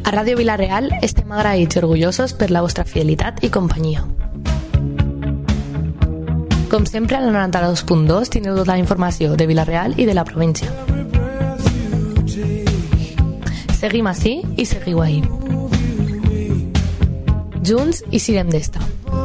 A Ràdio Vila-real estem agraïts i orgullosos per la vostra fidelitat i companyia. Com sempre, a la 92.2 tindreu tota la informació de Vila-real i de la província. Seguim ací i seguiu ahí. Junts i sirem d'esta.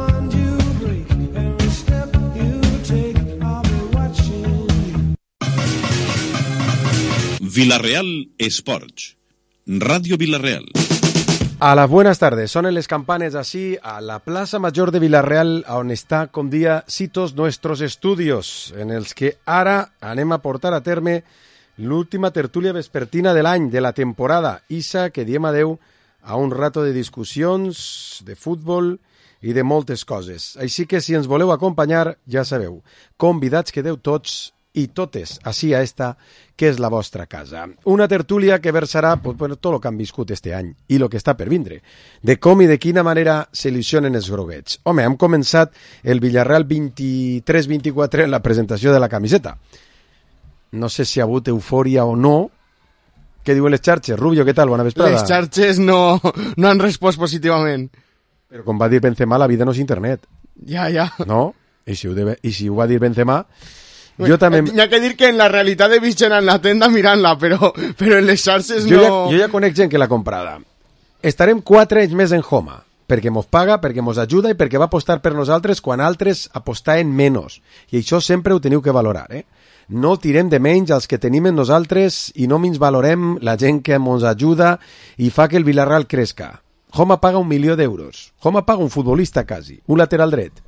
Vila-real Esports. Radio Vila-real. A las buenas tardes, sonen les campanes así a la Plaza Mayor de Vila-real, on està, com dia, sitos nuestros estudios, en els que ara anem a portar a terme l'última tertúlia vespertina de l'any, de la temporada. Issa, que diem adeu a un rato de discussions, de futbol i de moltes coses. Així que si ens voleu acompanyar, ja sabeu, convidats quedeu tots i totes, així a esta, que és la vostra casa. Una tertúlia que versarà tot el que han viscut este any i el que està per vindre, de com i de quina manera s'il·lusionen els groguets. Home, hem començat el Villarreal 23-24 en la presentació de la camiseta. No sé si ha hagut eufòria o no. Què diuen les xarxes? Rubio, què tal? Bona vesprada. Les xarxes no han respost positivament. Però com va dir Benzema, la vida no és internet. Ja. No? I si ho va dir Benzema... Jo també... N'hi ha que dir que en la realitat he vist gent en la tenda mirant-la, però en les xarxes no... Jo ja conec gent que l'ha comprada. Estarem 4 anys més en Homa, perquè mos paga, perquè mos ajuda i perquè va apostar per nosaltres quan altres apostaven menys. I això sempre ho teniu que valorar, eh? No tirem de menys els que tenim en nosaltres i no minvalorem la gent que mos ajuda i fa que el Villarreal crezca. Homa paga 1 milió d'euros. Homa paga un futbolista quasi, un lateral dret.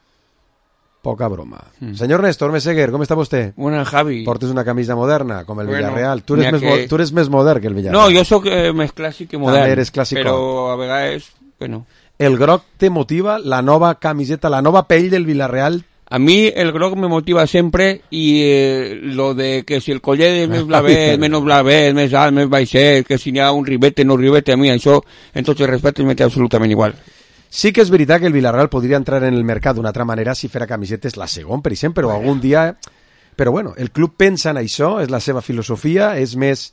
Poca broma. Senyor Néstor Meseguer, com està vostè? Bueno, Javi. Portes una camisa moderna, com el Villarreal. Tu eres més modern que el Villarreal. No, jo sóc més clàssic que modern. També eres clàssico. Però a vegades, bueno. El groc te motiva, la nova camiseta, la nova pell del Villarreal? A mi el groc me motiva sempre i lo de que si el collet és més blavet, menys blavet, més alt, més baixet, que si n'hi ha un ribete, no ribete, a mi això, en tots els respectes, m'és absolutament igual. Sí que és veritat que el Villarreal podria entrar en el mercat d'una altra manera si fera camisetes la segon, per exemple, però algun dia... Però bueno, el club pensa en això, és la seva filosofia, és més...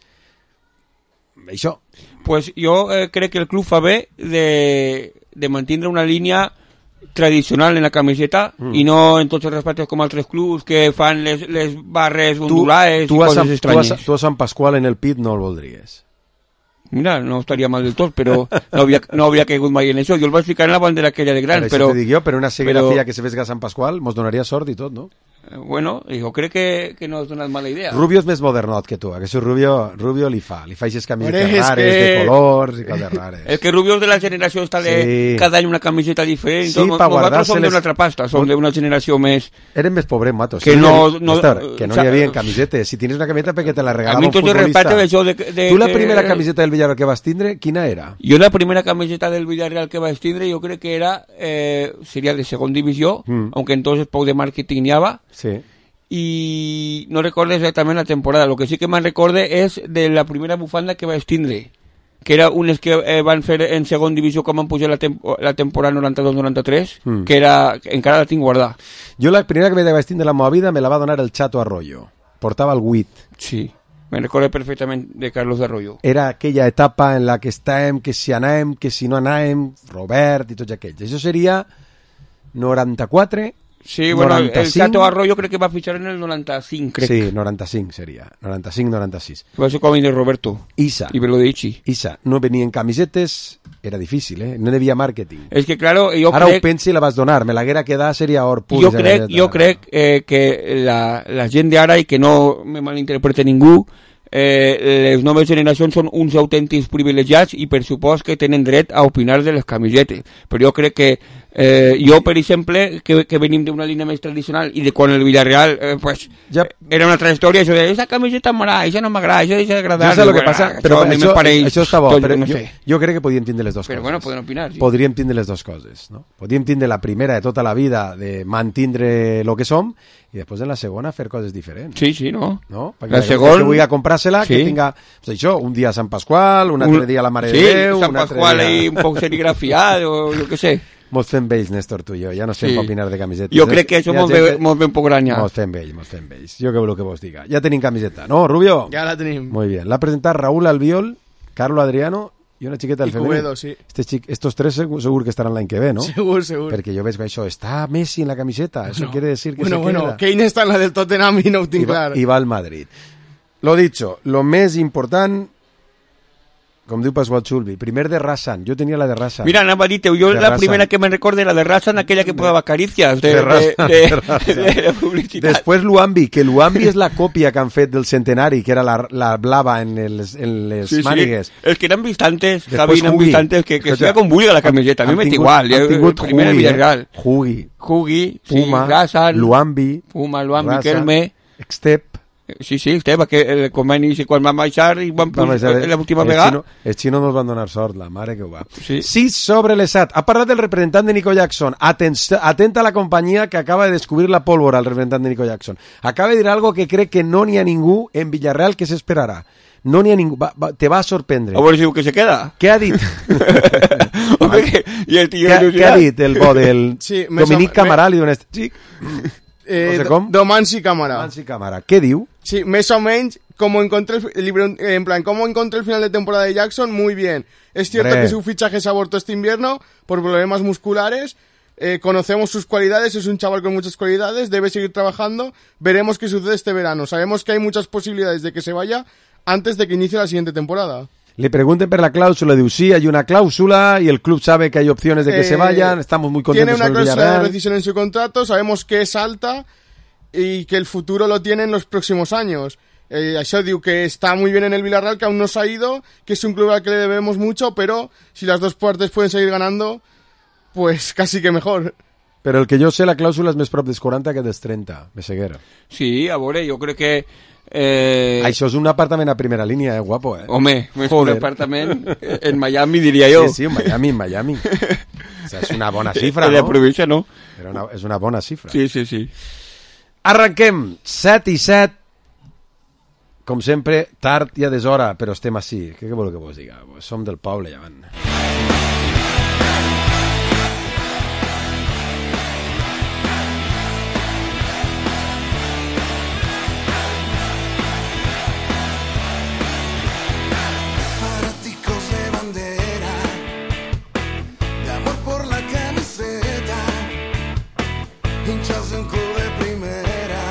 Això. Pues jo crec que el club fa bé de mantindre una línia tradicional en la camiseta i no en tots els respectes com altres clubs que fan les barres ondulades i coses estranyes. Tu a Sant Pasqual en el pit no el voldries? Mira, no estaria mal del tot, però no havia caigut mai en això. Jo el vaig ficar en la bandera aquella de gran, però... Te dic jo, però una serigrafia que se fes a Sant Pasqual mos donaria sort i tot, no? Bueno, jo crec que no has donat mala idea. Rubio és més modernot que tu, que això Rubio li fa aquestes camisetes rares, de colors i coses rares. És que Rubio és de la generació està de cada any una camiseta diferent. Sí, nosaltres som d'una altra pasta, som d'una generació més... Eren més pobres, matos. Que no hi havia camisetes. Si tienes una camiseta perquè te la regalava un futbolista. Tu la primera camiseta del Villarreal que vas tindre, quina era? Jo la primera camiseta del Villarreal que vaig tindre jo crec que era seria de segona divisió, aunque entonces poc de màrqueting n'hi havia. Sí. Y no recuerdo exactament la temporada. Lo que sí que me'n recorde és de la primera bufanda que vaig tindre, que era unes que van fer en segon divisió quan van pujar la temporada 92-93, que era, encara la tinc guardada. Jo la primera que vaig tindre de la meva vida me la va donar el Chato Arroyo. Portava el 8. Sí, me recordo perfectament de Carlos Arroyo. Era aquella etapa en la que estàvem, que si anàvem, que si no anàvem, Robert i tots aquells. Això seria 94... Sí, bueno, 95. el Chato Arroyo crec que va fitxar en el 95, crec. Sí, 95 seria, 95-96. Va ser com de Roberto. Isa. I Belodici. Isa, no venien camisetes, era difícil, ¿eh? No hi havia màrqueting. És que, claro, jo ara crec... ho pensi i la vas donar, me l'haguera quedat, seria or pur. Jo crec que la gent d'ara, i que no me malinterprete ningú, les noves generacions són uns autèntics privilegiats i per supost que tenen dret a opinar de les camisetes, però jo crec que jo, per exemple, que venim d'una línia més tradicional i de quan el Villarreal pues, ja... era una altra història, això de esa camiseta m'agrada, això no m'agrada, això deixa d'agradar. No sé el que passa, però això està bo, però no sé. Jo crec que podíem tindre les dues coses. Però bueno, poden opinar, sí. Podríem tindre les dues coses, no? Podríem tindre la primera de tota la vida de mantindre lo que som i després en la segona fer coses diferents. Sí, no? Perquè la segona... que vulgui comprar-se-la, sí. Que tinga pues això, un dia a Sant Pasqual, un altre dia a la Mare de Déu... Sí, Sant Pasqual i un poc serigrafiat o jo què sé. Mos fem vells, Néstor, tu i jo, ja no sé opinar de camisetes. Jo crec que això mos ve un poc granya. Mos fem vells. Jo què vol que vos diga. Ja tenim camiseta, ¿no, Rubio? Ja la tenim. Muy bien. L'ha presentat Raúl Albiol, Carlo Adriano i una xiqueta del I femení. Cubedo, sí. Estos tres segur que estaran l'any que ve, no? Segur. Perquè jo veig que això, està Messi en la camiseta, eso quiere decir que se queda. Bueno, Kane està en la del Tottenham i no ho tinc clar. I va al Madrid. Lo dicho, lo més important, com diu Pasqual Chulbi, primer de Rasan, jo tenia la de Rasan. Mira, anava a dir-te, jo la primera que me recorde la de Rasan, aquella que posava carícies de la publicitat. Després Luambi, que Luambi és la còpia que han fet del centenari, que era la blava en les mànigues. Els que n'han vist antes, Després Javi, n'han vist antes, que siga com vulgui la camiseta, a mi m'és igual. Han tingut Primera Villarreal. Hugi, Puma, Rasan, Luambi, Kelme, Step. Sí, Esteve, que el conveni, quan vam baixar i vam l'última vegada... Els xinos nos van donar sort, la mare que ho va. Sí. 6 sobre les 7. Ha parlat del representant de Nico Jackson. Atenta a la companyia que acaba de descobrir la pólvora, el representant de Nico Jackson. Acaba de dir algo que crec que no n'hi ha ningú en Villarreal que s'esperarà. No n'hi ha ningú. Te va a sorprendre. A veure si diu que se queda. Què ha dit? I el tio... Què ha dit el bo del Sí, Dominic Camaral i d'on és? Sí. No sé com. Domansi Cámara. Què diu? Sí, más o menos, como encontré ¿cómo encontré el final de temporada de Jackson? Muy bien. Es cierto que su fichaje se abortó este invierno por problemas musculares. Conocemos sus cualidades, es un chaval con muchas cualidades, debe seguir trabajando. Veremos qué sucede este verano. Sabemos que hay muchas posibilidades de que se vaya antes de que inicie la siguiente temporada. Le pregunten por la cláusula, diu, sí, hay una cláusula y el club sabe que hay opciones de que se vayan, estamos muy contentos con el Villarreal. Tiene una cláusula de rescisión en su contrato, sabemos que es alta y que el futuro lo tiene en los próximos años. Això diu que está muy bien en el Villarreal, que aún no se ha ido, que es un club al que le debemos mucho, pero si las dos partes pueden seguir ganando, pues casi que mejor. Però el que jo sé, la clàusula és més prop dels 40 que dels 30, Meseguer. Sí, a veure, jo crec que... Això és un apartament a primera línia, guapo, Home, és un apartament en Miami, diria jo. Sí, en Miami. O sea, és una bona xifra, no? De província, no. Però és una bona xifra. Sí. Arranquem, 7 i 7. Com sempre, tard i a deshora, però estem així. Què voleu que vos diga? Som del poble, ja van. Hinchas de un club de primera,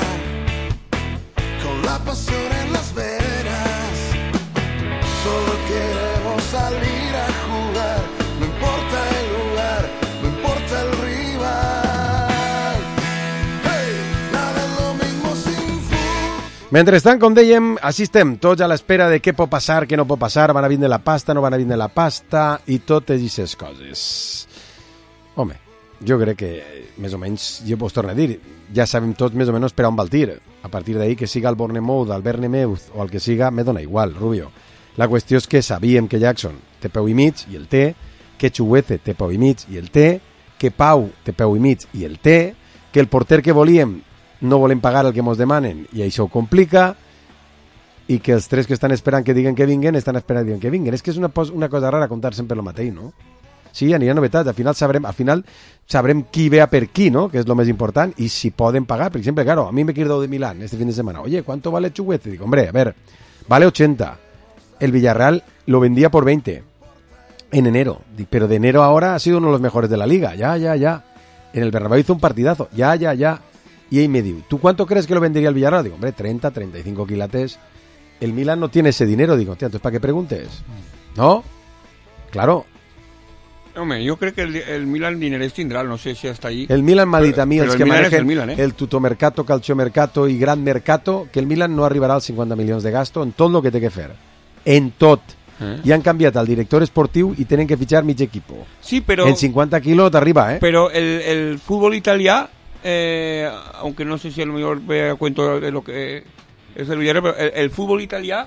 con la pasión en las venas. Solo queremos salir a jugar, no importa el lugar, no importa el rival. Hey, nada es lo mismo sin fútbol. Mentrestant, com dèiem, així estem tots a l'espera de què pot passar, què no pot passar, van a vindre la pasta, no van a vindre la pasta, i totes aquestes coses. Home, jo crec que més o menys, jo vos torno a dir, ja sabem tots més o menys per on va el tir. A partir d'ahir, que siga el Bournemouth, el Bournemouth o el que siga, me dona igual, Rubio. La qüestió és que sabíem que Jackson té peu i mig i el té, que Chuguece té peu i mig i el té, que Pau té peu i mig i el té, que el porter que volíem no volem pagar el que mos demanen i això ho complica, i que els tres que estan esperant que diguen que vinguen estan esperant que diguen que vinguen. És que és una cosa rara contar sempre el mateix, no? Sí, anirà novetats, al final sabrem qui ve a per qui, ¿no? Que es lo més important, y si poden pagar. Por ejemplo, claro, a mí me quiero de Milán este fin de semana. Oye, ¿cuánto vale Chuguete? Digo, hombre, a ver, vale 80. El Villarreal lo vendía por 20 en enero, pero de enero ahora ha sido uno de los mejores de la liga. Ya. En el Bernabéu hizo un partidazo. Ya. Y ahí me digo, ¿tú cuánto crees que lo vendería el Villarreal? Digo, hombre, 30, 35 quilates. El Milán no tiene ese dinero. Digo, tía, entonces ¿para qué preguntes? ¿No? Claro. Home, jo crec que el Milan diners tindrà, no sé si està allí. El Milan m'ha dit a mi, els que manejen el Tutomercato, Calciomercato i Gran Mercato, que el Milan no arribarà als 50 milions de gasto en tot el que té que fer. En tot. I han canviat el director esportiu i tenen que fitxar mig equipo. Sí, però... En 50 quilos t'arriba, Però el fútbol italià, aunque no sé si a lo mejor ve a cuento de lo que es el Villarreal, pero el fútbol italià...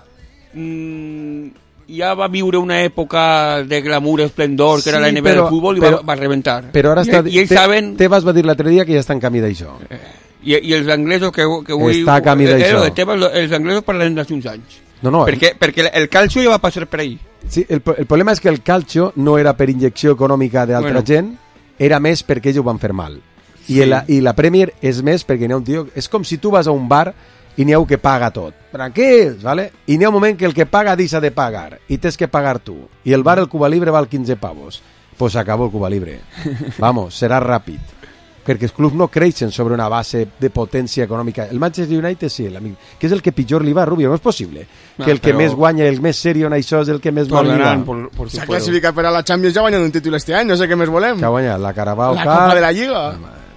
ja va viure una època de glamour, esplendor, que era la NBA del futbol, i va reventar. Però ara està... I ells saben... Tebas va dir l'altre dia que ja està en camí d'això. I els anglesos que avui... Està a camí d'això. Els anglesos parlen d'hace uns anys. No. Perquè el calcio ja va passar per ahí. Sí, el problema és que el calcio no era per injecció econòmica d'altra gent, era més perquè ells ho van fer mal. I la Premier és més perquè n'hi ha un tio... És com si tu vas a un bar i n'hi ha un que paga tot. Tranquils, ¿vale? I n'hi ha un moment que el que paga deixa de pagar i tens que pagar tu. I el bar, el Cuba Libre, val 15 pavos. Pues acabó el Cuba Libre. Vamos, serà ràpid. Perquè els clubs no creixen sobre una base de potència econòmica. El Manchester United sí, que és el que pitjor li va, Rubio. No és possible que el que més guanya, el més serio en això és el que més mal li va. S'ha classificat per a la Champions, ja ha guanyat un títol este any, no sé què més volem. Que ha guanyat la Carabao Cup. La Copa de la Lliga.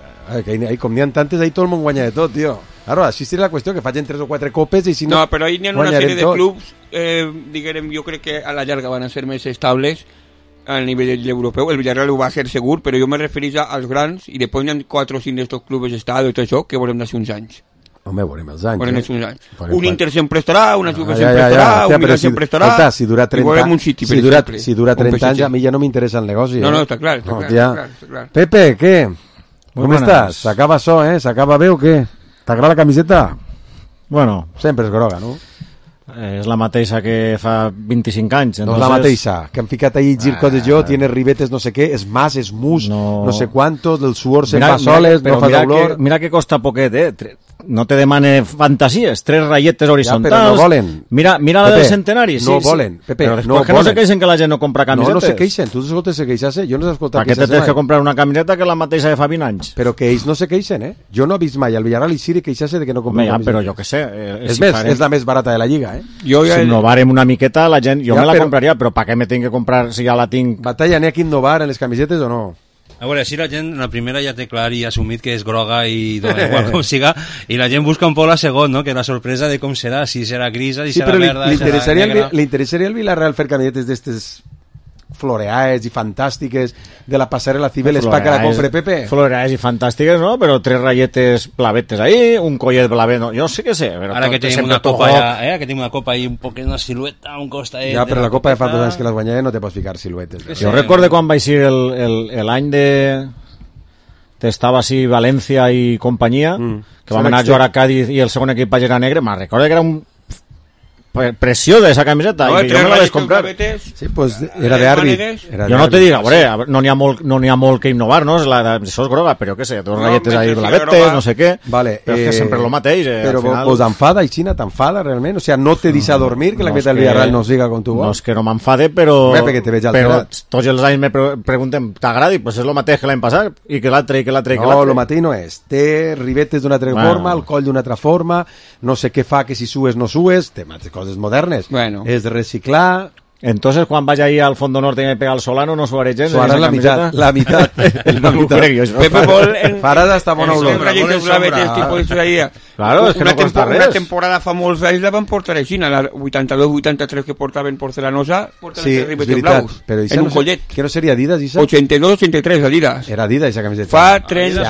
Com n'hi ha tantes, ahí tot el món guanya de tot, tio. Ara, així seria la qüestió, que facin 3 o 4 copes i si no... No, però ahí n'hi ha una sèrie de clubs, diguem, jo crec que a la llarga van a ser més estables al nivell europeu. El Villarreal ho va ser segur, però jo me referís als grans i després n'hi ha 4 o 5 d'estos clubs d'estat i tot això que veurem d'ací uns anys. Home, veurem els anys. Veurem uns anys. Un Inter sempre estarà, una Juve sempre estarà, un Milan sempre estarà. Escolta, si dura 30 anys, si dura 30 anys, a mi ja no m'interessa el negoci. No, està clar, està clar. Pepe, què? Com estàs? S'acaba això, S'acaba bé o què? T'agrada la camiseta? Bueno. Sempre és groga, no? És la mateixa que fa 25 anys. No és la mateixa, que han ficat ahí gir coses jo, tiene ribetes no sé què, és mas, és mus, no sé quantos, del suor se'n va soles, no fa dolor. Mira que costa poquet, no te demane fantasies, 3 rayetes horitzontals. Ja, però no volen. Mira la Pepe, del centenari. No volen, Pepe, però després que no se queixen que la gent no compra camisetes. No se queixen, tu escoltes se queixar-se, jo no s'he escoltat queixar-se. Per què tens que comprar una camiseta que és la mateixa de fa 20 anys? Però que ells no se queixen, Jo no he vist mai al Villarreal i Siri queixar-se de que no compren camisetes. Però jo què sé. És més, és la més barata de la Lliga, Si innovarem una miqueta, la gent, jo me la compraria, però per què me tinc que comprar si ja la tinc? Batalla, n'hi ha que innovar en les camisetes o no? A veure, si la gent en la primera ja té clar i assumit que és groga i dona igual com siga, i la gent busca un poc la segona, no? Que la sorpresa de com serà, si serà grisa, si serà verda, si serà negra. Li interessaria al Villarreal fer camisetes d'estes floreades i fantàstiques de la passarel·la Cibeles pa que la compre Pepe? Floreades i fantàstiques, no? Però 3 rayetes blavetes ahí, un collet blavet, no? Jo sí que sé. Però ara que tenim una copa ja, que tenim una copa ahí un poc una silueta, un costadet... Ja, però la copa de fa 2 anys que les guanyava no te pots ficar siluetes. Jo recordo quan vaig ser l'any de... Estava així València i companyia, que vam anar a jugar a Cádiz i el segon equip era negre, me'n recordo que era un pressió de esa camiseta i jo me la vaig comprar. Sí, pues era d'àrbit. Jo no te dic, a veure, no n'hi ha molt que innovar, no? Això és groga, però què sé, 2 rayetes ahí blavetes, no sé què, però és que sempre el mateix. Però vos enfada, i Xina, t'enfada realment? O sigui, no te deixa dormir que la camiseta del Villarreal no siga com tu vols? No és que no m'enfade, però tots els anys me pregunten, t'agrada? I pues és el mateix que l'any passat, i que l'altre, i que l'altre, i que l'altre. No, el mateix no és. Té ribetes d'una altra forma, el coll d'una altra forma, no sé què fa que si sues no sues, té coses modernes, és de reciclar. Entonces, quan vaig ahí al Fondo Norte i me pega el Solano, no suaré gens. Suaràs la meitat. La meitat. Pepe Pol faràs hasta bona olor. Claro, és que no costa res. Una temporada fa molts anys la van portar a Xina, la 82-83 que portaven porcelanosa, porten els ribetes blaus, en un collet. Que no seria Adidas, Isa? 82-83 Adidas. Era Adidas, aquesta camiseta. Fa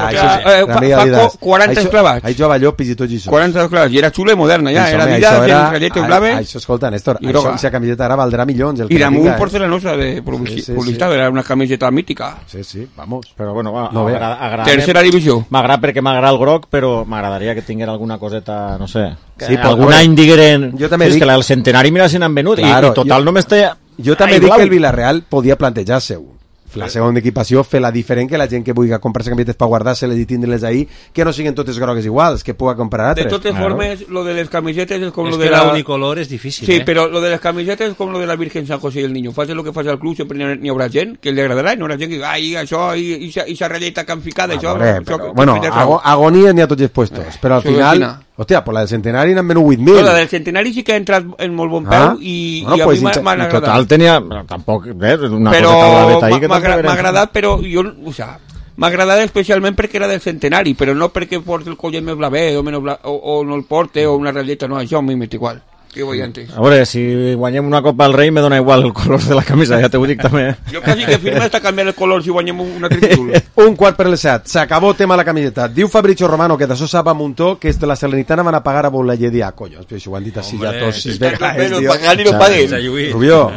40 esclavats. Ahí jugava Llopis i tot això. 40 esclavats, i era xula i moderna, ja. Era Adidas, en rayetes blaves. Això, escolta, Néstor, aquesta camiseta ara valdrà milions. I era molt porcelanosa de publicitat, era una camiseta mítica. Sí, vamos. Però bueno, tercera divisió. M'agrada perquè m'agrada el groc, però m'agradaria que tinguera alguna coseta, no sé. Algun any digueren... És que el centenari mira si n'han venut, i total no m'està... Jo també dic que el Villarreal podia plantejar-se-ho. La segona equipació fer-la diferent, que la gent que vulgui comprar-se camisetes per guardar-se-les i tindre-les ahí, que no siguin totes grogues iguals, que pugui comprar altres. De totes formes, lo de les camisetes és com lo de la... unicolor és difícil, Sí, però lo de les camisetes és com lo de la Virgen San José i el Niño. Fas el que fas al club, sempre n'hi haurà gent que li agradarà, i no haurà gent que ai, això, i sa ratlleta que han ficat, això... Bueno, agonies n'hi ha tots els puestos, però al final... Hòstia, per la del centenari n'han venut 8.000. La del centenari sí que ha entrat en molt bon peu i a mi m'ha agradat. Total tenia... Tampoc, una però m'ha agradat, però jo... O sea, m'ha agradat especialment perquè era del centenari, però no perquè porti el collet més blavet o no el porte o una ratlleta, no, això a mi m'és igual. A veure, si guanyem una Copa del Rei me dona igual el color de la camisa, ja t'ho dic també. Jo quasi que firma hasta canviar el color si guanyem una títol. 1:15, s'acabó tema la camiseta. Diu Fabrizio Romano, que d'això sap a Muntó, que de la Salernitana van a pagar a Bollayedia. Collons, però això ho han dit així ja tots 6 vegades. Però pagant i no pagues. Rubió,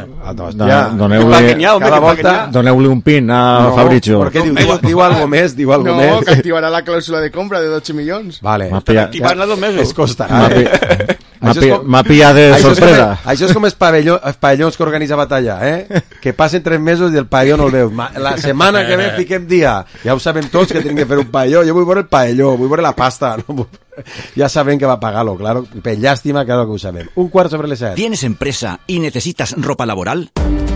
doneu-li un pin a Fabrizio. Diu algo més, No, que activarà la clàusula de compra de 12 milions. Vale. Activar-la 2 mesos. Es costarà. M'ha pillat de sorpresa. Això és com els pavellons que organitza Batalla, que passen 3 mesos i el pavelló no el veus. La setmana que ve fiquem dia. Ja ho sabem tots que tenim que fer un pavelló. Jo vull veure el pavelló, vull veure la pasta. No? Ya saben que va a pagarlo, claro. Lástima, claro que lo saben. 7:15. ¿Tienes empresa y necesitas ropa laboral?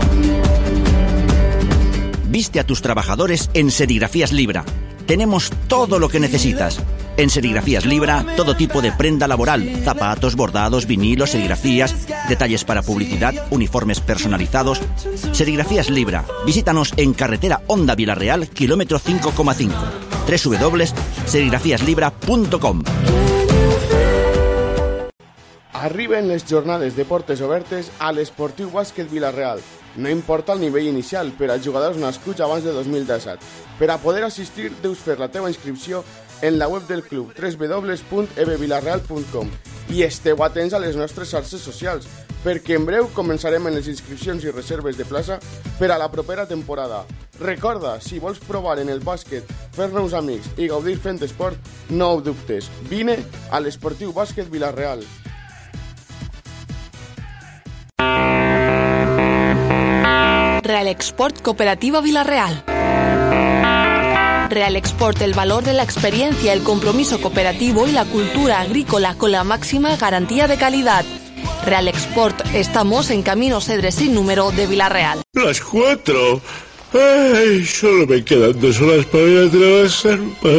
Viste a tus trabajadores en Serigrafías Libra. Tenemos todo lo que necesitas. En Serigrafías Libra, todo tipo de prenda laboral, zapatos, bordados, vinilos, serigrafías, detalles para publicidad, uniformes personalizados. Serigrafías Libra. Visítanos en carretera Honda Vilareal, kilómetro 5,5. www.serigrafiaslibra.com. Arriben les jornades de portes obertes a l'Esportiu Bàsquet Vila-real. No importa el nivell inicial per als jugadors nascuts abans de 2017. Per a poder assistir, deus fer la teva inscripció en la web del club www.ebvilarreal.com i esteu atents a les nostres xarxes socials, perquè en breu començarem en les inscripcions i reserves de plaça per a la propera temporada. Recorda, si vols provar en el bàsquet, fer-nos amics i gaudir fent esport, no ho dubtes. Vine a l'Esportiu Bàsquet Vila-real. Real Export Cooperativa Vila-real. Real Export, el valor de la experiencia, el compromiso cooperativo y la cultura agrícola con la máxima garantía de calidad. Real Export, estamos en Camino Cedres sin número de Vila-real. Las 4. Ay, solo me quedan 2 horas para ir a trabajar,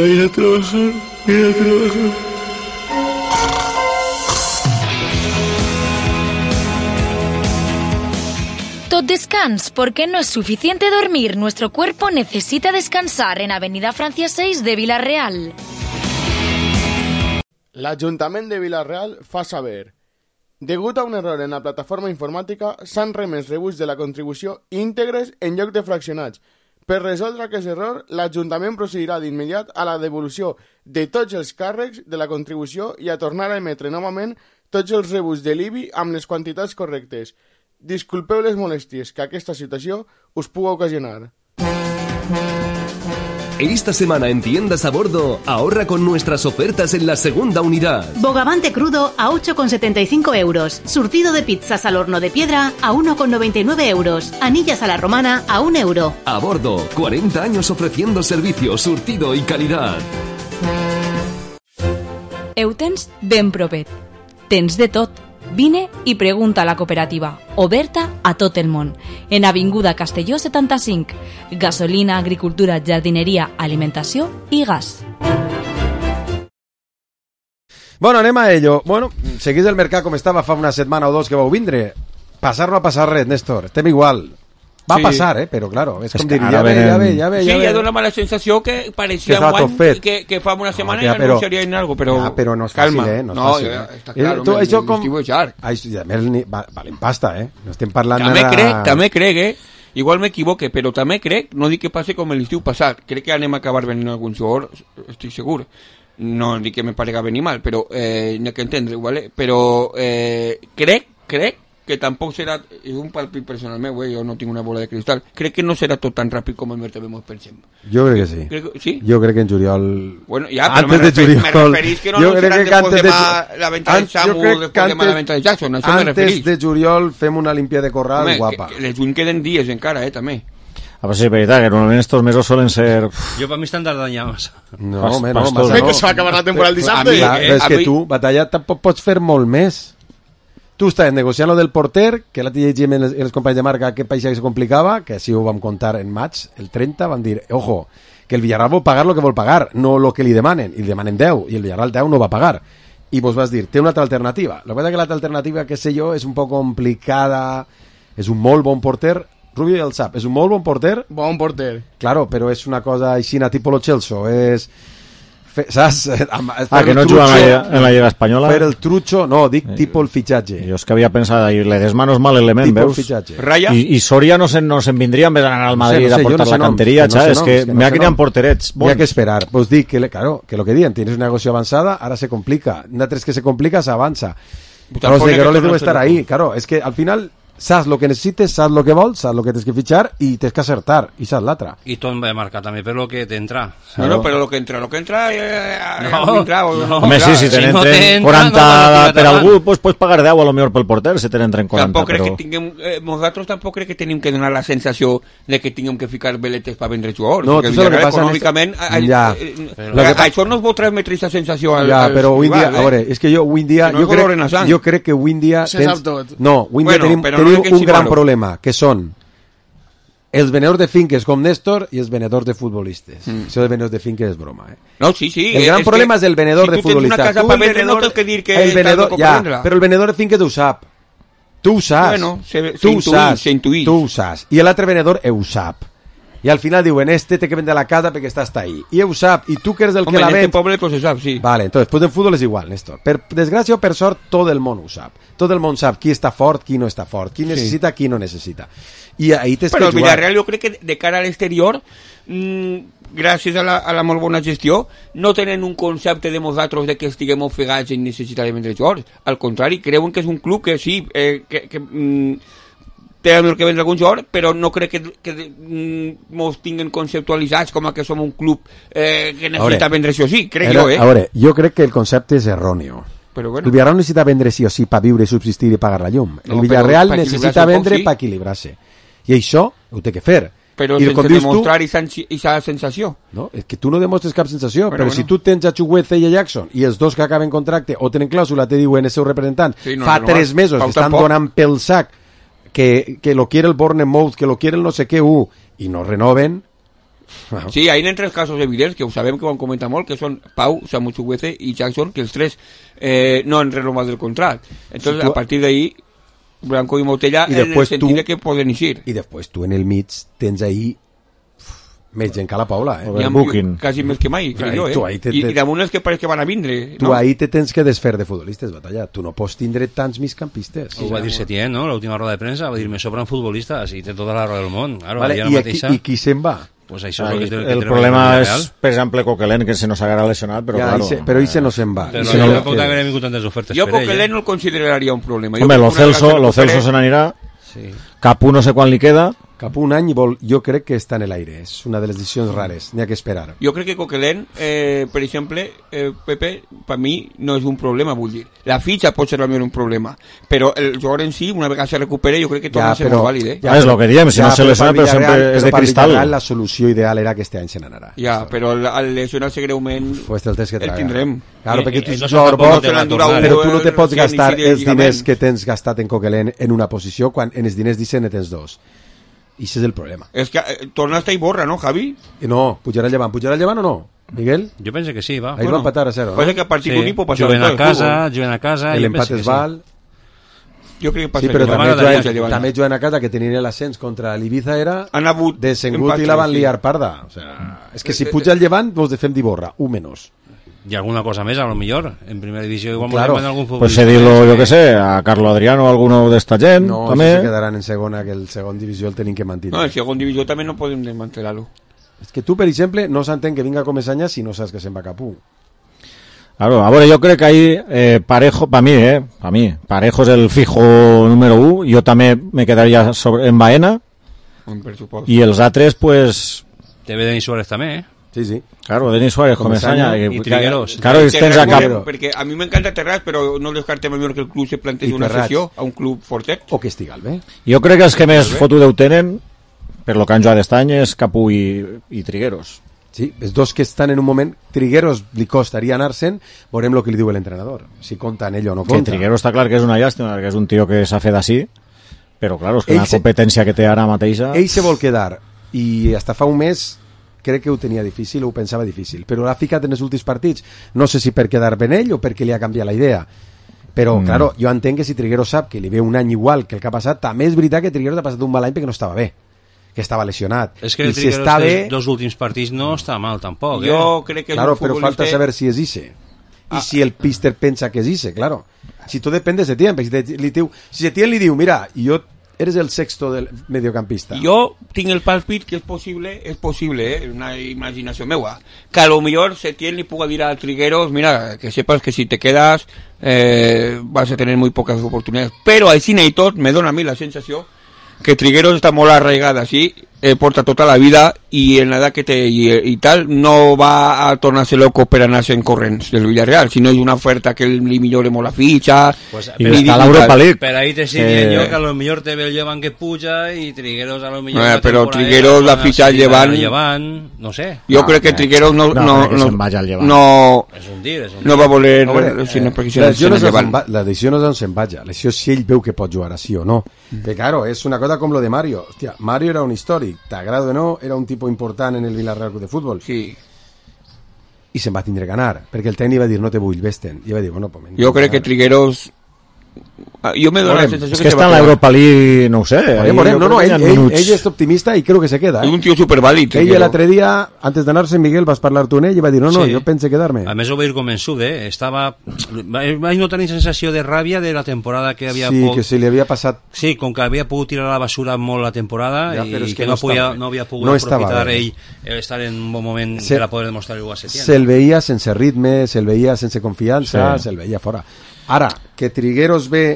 Tot descans, porque no es suficiente dormir. Nuestro cuerpo necesita descansar en Avenida Francia 6 de Vila-real. L'Ajuntament de Vila-real fa saber. Degut a un error en la plataforma informàtica, s'han remès rebuts de la contribució íntegres en lloc de fraccionats. Per resoldre aquest error, l'Ajuntament procedirà d'immediat a la devolució de tots els càrrecs de la contribució i a tornar a emetre novament tots els rebuts de l'IBI amb les quantitats correctes. Disculpeu les molèsties que aquesta situació us puga ocasionar. Esta semana en Tiendas a Bordo, ahorra con nuestras ofertas en la segunda unidad. Bogavante crudo a 8,75 euros. Surtido de pizzas al horno de piedra a 1,99 euros. Anillas a la romana a 1 euro. A Bordo, 40 años ofreciendo servicio, surtido y calidad. Eutens ben propet. Tens de tot. Vine i pregunta a la cooperativa, oberta a tot el món, en Avinguda Castelló 75, gasolina, agricultura, jardineria, alimentació i gas. Bueno, anem a ello. Bueno, seguís el mercat com estava fa una setmana o dos que vau vindre. Passar no ha passat res, Néstor, estem igual. Va passar, però claro, és com dir, ja ve. Sí, ja dona mala sensació que pareixia un any que fa una setmana ja anunciaria en algo, però no és fàcil, no és fàcil. Està clar, l'estiu és llarg. Valen pasta, no estem parlant També crec, igual m'equivoque, però també crec, no dic que passi com l'estiu passat, crec que anem a acabar venint algun jugador, estic segur. No dic que me parega venir mal, però n'hi ha que entendre, ¿vale? Però crec que tampoc serà, és un palpit personal meu, jo no tinc una bola de cristal, crec que no serà tot tan ràpid com el mercat ens pensem. Jo crec que sí. ¿Sí? Jo crec que en juliol... Bueno, ja, però me referís que no anunciaran después de la venta de Samu, después de la venta de Jackson, això me referís. Antes de juliol fem una limpia de corral guapa. Les juny queden dies encara, també. A veure si és veritat, que normalment estos mesos solen ser... Jo per mi estan tardant massa. No, home, no. Que s'ha acabat la temporada el dissabte. És que tu, Batalla, tampoc pots fer molt més. Tu estàs negociant lo del porter, que l'altre dia llegim els companys de marca que país se complicava, que així ho vam contar en maig, el 30, van dir, ojo, que el Villarreal vol pagar lo que vol pagar, no lo que li demanen, i li demanen 10, i el Villarreal 10 no va pagar. I vos vas dir, té una altra alternativa. Lo que passa que l'altra alternativa, que sé jo, és un poc complicada, és un molt bon porter, Rubio ja el sap, és un molt bon porter. Bon porter. Claro, però és una cosa així, tipo lo Chelsea, és... ¿Saps? Que no juga en la Lliga Espanyola. Per el trucho, no, dic tipo el fitxatge. Jo és que havia pensat, i le des manos mal element, tipo veus? Raya. I Soria no se'n vindria en vez d'anar al Madrid a portar la canteria, és que me ha criat porterets. Hi ha que esperar. Pues dic que, claro, que lo que diuen, tienes un negocio avanzada, ahora se complica. Nosaltres que se complica, se avanza. Los de Guerrero les debe estar ahí. Claro, es que al final saps el que necessites, saps el que vols, saps el que tens que fitxar i tens que acertar, i saps l'altre. I tot va marcar també per lo que t'entra. No, però lo que entra home, sí, si te n'entren 40 per algú, pues pots pagar 10 a lo millor pel porter, si te n'entren 40. Tampoc crec que tinguem, nosaltres tampoc crec que tenim que donar la sensació de que tinguem que ficar veletes per vendre jugadors. No, tu saps el que passa econòmicament, això no es vol transmetre aquesta sensació al però avui dia, a veure, és que jo avui dia, jo crec que avui dia no, avui dia tenim un gran problema, que són els venedors de finques com Néstor i els venedors de futbolistes. Això de venedors de finques és broma, No, sí. El gran problema és el venedor de futbolistes. Si tu tens una casa per vendre, no tens que dir que estàs loco per vendre-la. Però el venedor de finques ho sap. Tu ho saps. Bueno, tu ho saps. I l'altre venedor ho sap. I al final diuen, té que vendre la casa perquè està hasta ahí. I ho sap. I tu que eres el que la ven... en este poble pues se sap, sí. Vale, entonces, pues en fútbol és igual, Néstor. Per desgràcia o per sort, tot el món ho sap. Tot el món sap qui està fort, qui no està fort, qui necessita, qui no necessita. I ahí tens que jugar. Però el Villarreal jo crec que de cara a l'exterior, gràcies a la molt bona gestió, no tenen un concepte de nosaltres de que estiguem ofegats en necessitat de vendre jugadors. Al contrari, creuen que és un club que sí, té el que vendre algun jugador, però no crec que mos tinguin conceptualitzats com que som un club que necessita vendre sí o sí, crec jo, A veure, jo crec que el concepte és erròneo. Però bueno. El Villarreal necessita vendre sí o sí per viure, subsistir i pagar la llum. El Villarreal necessita vendre per equilibrar-se. I això ho té que fer. Però sense demostrar aquesta sensació. No, és que tu no demostres cap sensació, però si tu tens a Chukwueze i a Jackson i els dos que acaben contracte o tenen clàusula, te diuen el seu representant, fa 3 mesos que estan donant pel sac que lo quiere el Bournemouth, que lo quiere el no sé què i no renoven. Sí, ahí entren casos evidents, que ho sabem, que ho han comentat molt, que són Pau, Samu Chukwueze i Jackson, que els 3 no han renovat el contracte. Entonces, a partir d'ahí, Blanco i Motella, en el sentit que poden eixir. I després tu en el mig tens ahí més gent que la Paula, quasi més que mai, crec jo, i damunt els que pareix que van a vindre. Tu ahí te tens que desfer de futbolistes, Batalla. Tu no pots tindre tants migcampistes. Ho va dir Setién, no? L'última roda de premsa, va dir, me sobran futbolistes, i té tota la raó del món. I qui se'n va? Pues això el problema és, per exemple, Coquelin, que se nos haguera lesionat, però claro. Però ell se no se'n va. Jo Coquelin no el consideraria un problema. Home, lo Celso se n'anirà, Capú no sé quan li queda. Cap un any jo crec que està en l'aire. És una de les decisions rares, n'hi ha que esperar. Jo crec que Coquelin, per exemple, Pepe, per mi no és un problema, vull dir. La fitxa pot ser un problema, però el jugador en si, una vegada se recupera, jo crec que torna a ser molt vàlid. És el que diem, si no se lesiona, però sempre és de cristal. La solució ideal era que este any se n'anarà. Ja, però al lesionar-se greument el tindrem. Claro, perquè tu ets un jugador bo, però tu no te pots gastar els diners que tens gastat en Coquelin en una posició, quan en els diners d'Isen ne tens 2. I això és el problema. És que torna a estar Iborra, no, Javi? No, pujarà el Llevant. Pujarà el Llevant o no, Miguel? Jo penso que sí, va. Ahir va empatar a 0, no? Passa que a partir d'un pot passar juguen a casa. L'empat es val. Jo crec que passa. Sí, però també juguen a casa, que tenien l'ascens contra l'Ibiza, era descengut i la van liar parda. O sea, és que si puja el Llevant, vos de fem d'Iborra, un menys. Y alguna cosa más, a lo mejor en primera división igual claro. Algún pues se dilo, yo que sé, a Carlo Adriano o alguno de esta gent no, també. Se quedaran en segona, que el segon divisió el tenim que mantenir. No, el segon divisió també no podem desmantelar-lo. És que tu, per exemple, no s'entén que vinga a Comesaña si no saps que se'n va cap un. Claro, a veure, yo creo que ahí Parejo, para mí, Parejo es el fijo número 1, yo también me quedaría en Baena, y els altres, pues... Te ve Denis Suárez també, Sí. Claro, Denis Suárez, Comesaña y Trigueros. Claro, y tens a cap... Perquè a mi m'encanta Terrats, però no descartem millor que el club se plantegi una sessió a un club fortet. O que estigui al bé. Jo crec que els que més fotudeu tenen, per lo que han jugat d'estany, és Capú i Trigueros. Sí, els dos que estan en un moment, Trigueros li costaria anar-se'n, veurem el que li diu l'entrenador, si compta en ell o no compta. Que Trigueros està clar que és una llàstima, que és un tio que s'ha fet d'ací, però clar, és que la competència que té ara mateixa... Ell se vol quedar, i hasta fa un mes crec que ho tenia difícil, ho pensava difícil, però l'ha ficat en els últims partits, no sé si per quedar ben ell o perquè li ha canviat la idea, però claro, jo entenc que si Trigueros sap que li ve un any igual que el que ha passat, també és veritat que Trigueros ha passat un mal any perquè no estava bé, que estava lesionat. És que el Trigueros dels dos últims partits no està mal tampoc. Jo crec que claro, però falta saber si és Ise. I si el Pister pensa que és Ise, claro. Si tot depèn de Setién, perquè si Setién li diu, mira, jo eres el sexto del mediocampista. Jo tinc el palpit que és possible, una imaginació meua, que a lo millor Setién li puga dir a Trigueros, mira, que sepas que si te quedas vas a tener muy pocas oportunidades, però així i tot me dona a mi la sensació que Trigueros està molt arraigada així, porta tota la vida i en l'edat que té i tal no va a tornar-se loco per anar-se en corrents del Villarreal, sinó és una oferta que li millore molt la fitxa pues, i està a l'Europa League, per ahí te dient jo que a lo millor te ve el Llevant que puja i Trigueros a lo millor però Trigueros la fitxa al Llevant no sé, jo crec que Trigueros no va voler la decisió no és on se'n vaja, la decisió és si ell veu que pot jugar així o no, que claro, és una cosa com lo de Mario. Hòstia, Mario era un històric, t'agrada o no, era un tipus important en el Villarreal Club de Futbol. Sí. I se'n va tindre que anar, perquè el tècnic va dir no te vull, vés-te'n. I va dir, bueno, pues jo crec que Trigueros... Jo me dono la sensació que està en l'Europa League, no ho sé. Ell és optimista i creo que se queda. És un tio supervàlid. Ell l'altre dia, antes d'anar-se, Miguel, vas parlar tu amb ell i va dir, no, jo pense quedar-me. A més ho va ir convençut, vaig no tenir sensació de ràbia de la temporada que havia... Sí, que se li havia passat... Sí, com que havia pogut tirar a la basura molt la temporada i que no havia pogut aprofitar ell estar en un bon moment per a poder demostrar-ho a Setién. Se'l veia sense ritme, se'l veia sense confiança, se'l veia fora. Ara, que Trigueros ve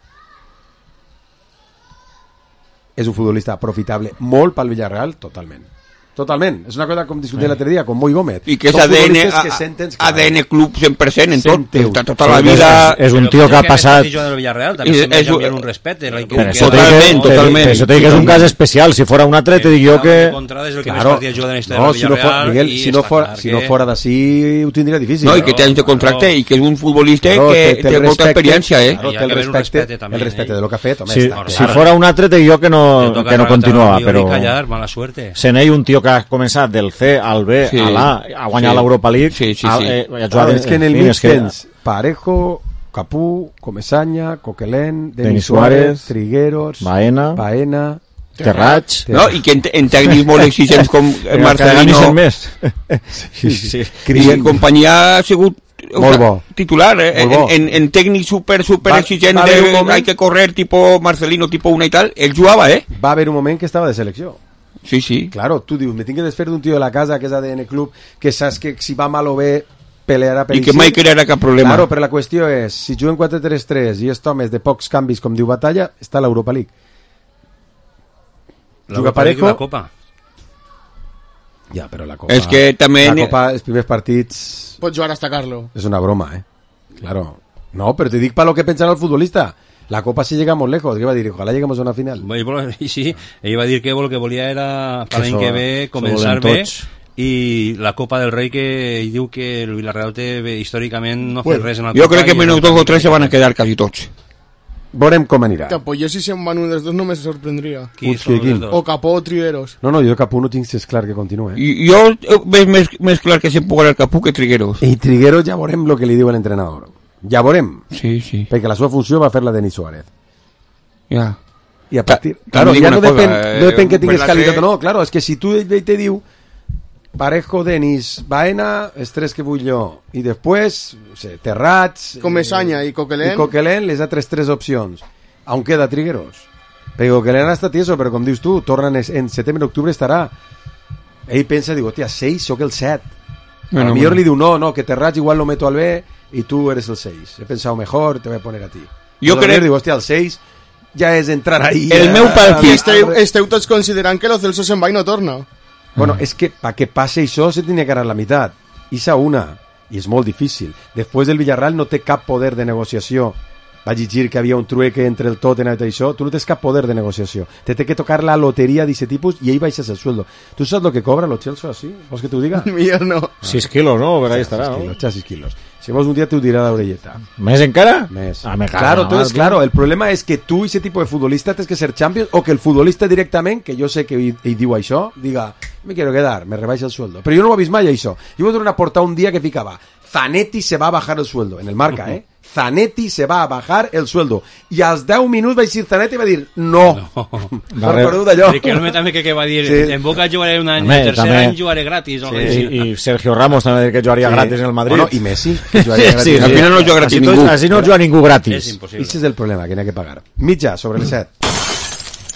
és un futbolista profitable molt pel Villarreal, totalment. És una cosa com discutir l'altre dia con Moi Gómez. I que és ADN club 100% en tot, està tota la vida... És un tio que ha passat... És un respecte. Totalment. Això t'ho dic que és un cas especial. Si fora un altre, te dic jo que... Miguel, si no fora d'ací ho tindria difícil. No, i que té anys de contracte i que és un futbolista que té molta experiència. El respecte de lo que ha fet. Si fora un altre, te dic jo que no continuava, però... Sent ell un tio que ha començat del C al B a l'A, a guanyar l'Europa League. És que en el mig tens Parejo, Capú, Comesaña, Coquelin, Denis Suárez, Trigueros, Baena, Terrats. No, i que en tècnics molt exigents com Marcelino i companyia ha sigut titular, en tècnic super exigent hay que correr tipo Marcelino, tipo una i tal, ell jugava, Va haver un moment que estava de selecció. Sí. Claro, tú dius, me tinc que desfer d'un tio de la casa que és ADN Club, que saps que si va mal o bé pelearà per i que mai crearà cap problema. Claro, però la qüestió és, si juguen 4-3-3 i és homes de pocs canvis, com diu Batalla, està a l'Europa League. L'Europa League i la Copa. Ja, però la Copa... És que també... La Copa, els primers partits... Pots jugar hasta Carlo. És una broma, Claro. No, però te dic para lo que pensarà el futbolista. La Copa sí llegamos lejos, ¿qué va a decir? Ojalá lleguemos a una final. Sí, ell va dir que lo que volia era para l'any que ve començar bé i la Copa del Rei, que ell diu que el Villarreal té històricament no fer res en la Copa. Jo crec que menys 2 o 3 se van a quedar quasi tots. Veurem com anirà. Capó, jo si se'n van un dels dos no me sorprendria. ¿Quién? O Capó o Trigueros. No, jo Capó no tinc clar que continua. Jo veig més clar que se'n pugarà el Capó que Trigueros. I Trigueros ja veurem el que li diu l'entrenador. Ja veurem. Sí. Perquè la seva funció va fer-la Denis Suárez. Ja. I a partir... Claro, ja no depèn que tinguis qualitat o no. Claro, és que si tu ell te diu Parejo, Denis, Baena, els 3 que vull jo. I després, no sé, Terrats... Comesaña i Coquelin. I Coquelin, les altres 3 opcions. On queda Trigueros? Perquè Coquelin ha estat tieso, però com dius tu, torna en setembre, octubre estarà. Ell pensa, diu, hòstia, 6, soc el 7. A lo millor li diu, no, que Terrats igual lo meto al B y tú eres el 6. He pensado mejor, te voy a poner a ti. Yo creo... Digo, hostia, el 6 ya es entrar ahí. El meu partit... Esteu tots considerant que lo Celso se'n va i no torna. Bueno, és que para que pase això se tiene que ganar la mitad. Isa una. I és molt difícil. Després del Villarreal no té cap poder de negociació. Va llegir que havia un trueque entre el Tottenham i això. Tu no tens cap poder de negociació. Te té que tocar la loteria d'aquest tipus i ell baixes el sueldo. Tu saps lo que cobra lo Chelsea así? ¿Vols que t'ho diga? Millor no. 6 quilos, ¿no? Per ahí estarà, ¿no? 6 kilos. Si vos un día te ho dirà l'orelleta. ¿Més encara? Més. Claro, entonces, claro, el problema és que tu, ese tipo de futbolista, tens que ser champions, o que el futbolista directament, que jo sé que ell diu això, diga, me quiero quedar, me rebaixa el sueldo. Però jo no ho he vist mai, això. Jo vaig donar una portada un dia que ficava, Zanetti se va a bajar el sueldo, en el Marca, Zanetti se va a bajar el sueldo. I als 10 minuts va dir Zanetti i va dir no. Perdut allò. Riquelme també que va dir en Boca jugaré un any, el tercer any jugaré gratis. I Sergio Ramos també que jugaria gratis en el Madrid. Bueno, i Messi, que jugaria gratis. Al final no juga gratis ningú. Així no juga ningú gratis. És impossible. Això és el problema, que n'hi ha que pagar. Mitja, sobre les 7.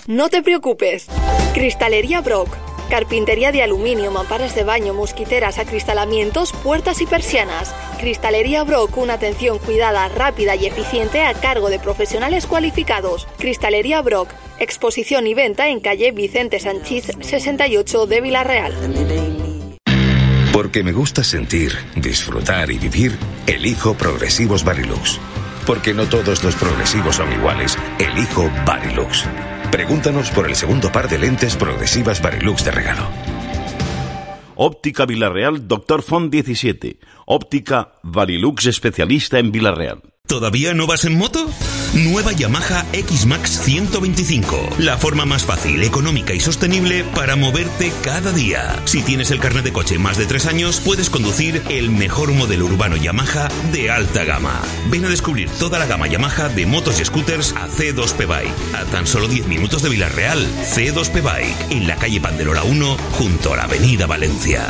No te preocupes. Cristalería Brock. Carpintería de aluminio, mamparas de baño, mosquiteras, acristalamientos, puertas y persianas. Cristalería Brock, una atención cuidada, rápida y eficiente a cargo de profesionales cualificados. Cristalería Brock, exposición y venta en calle Vicente Sanchís 68 de Villarreal. Porque me gusta sentir, disfrutar y vivir, elijo Progresivos Varilux. Porque no todos los progresivos son iguales, elijo Varilux. Pregúntanos por el segundo par de lentes progresivas Varilux de regalo. Óptica Villarreal, Dr. Font 17. Óptica Varilux, especialista en Villarreal. ¿Todavía no vas en moto? Nueva Yamaha X-Max 125. La forma más fácil, económica y sostenible para moverte cada día. Si tienes el carnet de coche más de 3 años, puedes conducir el mejor modelo urbano Yamaha de alta gama. Ven a descubrir toda la gama Yamaha de motos y scooters a C2P Bike. A tan solo 10 minutos de Villarreal, C2P Bike, en la calle Panderola 1, junto a la avenida Valencia.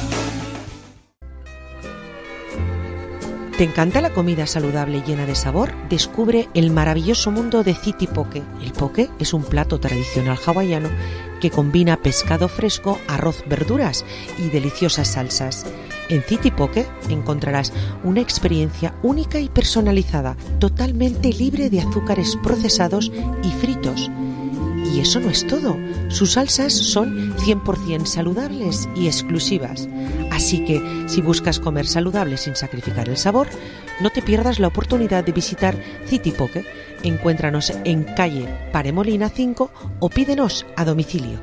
¿Te encanta la comida saludable y llena de sabor? Descubre el maravilloso mundo de City Poke. El poke es un plato tradicional hawaiano que combina pescado fresco, arroz, verduras y deliciosas salsas. En City Poke encontrarás una experiencia única y personalizada, totalmente libre de azúcares procesados y fritos. Y eso no es todo. Sus salsas son 100% saludables y exclusivas. Así que, si buscas comer saludable sin sacrificar el sabor, no te pierdas la oportunidad de visitar City Poke. Encuéntranos en calle Paremolina 5 o pídenos a domicilio.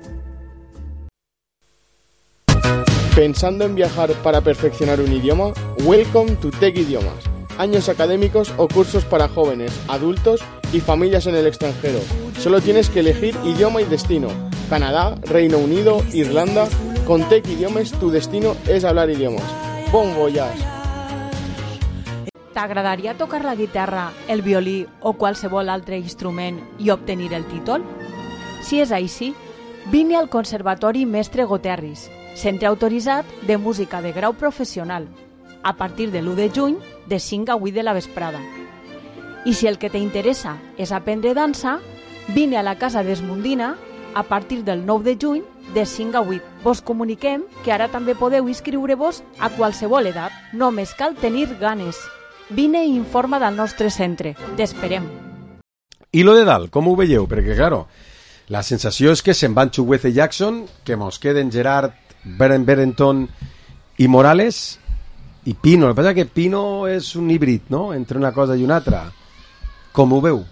¿Pensando en viajar para perfeccionar un idioma? Welcome to Tech Idiomas. Años académicos o cursos para jóvenes, adultos y familias en el extranjero. Solo tienes que elegir idioma y destino. Canadá, Reino Unido, Irlanda. Con Tech Idiomes tu destino és hablar idiomes. Bon voyage! T'agradaria tocar la guitarra, el violí o qualsevol altre instrument i obtenir el títol? Si és així, vine al Conservatori Mestre Goterris, centre autoritzat de música de grau professional, a partir de l'1 de juny de 5 a 8 de la vesprada. I si el que t'interessa és aprendre dansa, vine a la Casa d'Esmundina a partir del 9 de juny de 5 a 8. Vos comuniquem que ara també podeu inscriure-vos a qualsevol edat. Només cal tenir ganes. Vine i informa del nostre centre. T'esperem. I lo de dalt, com ho veieu? Perquè, claro, la sensació és que se'n van Chukwueze Jackson, que mos queden Gerard, Berenton i Morales i Pino. El que passa és que Pino és un híbrid, no?, entre una cosa i una altra. Com ho veu?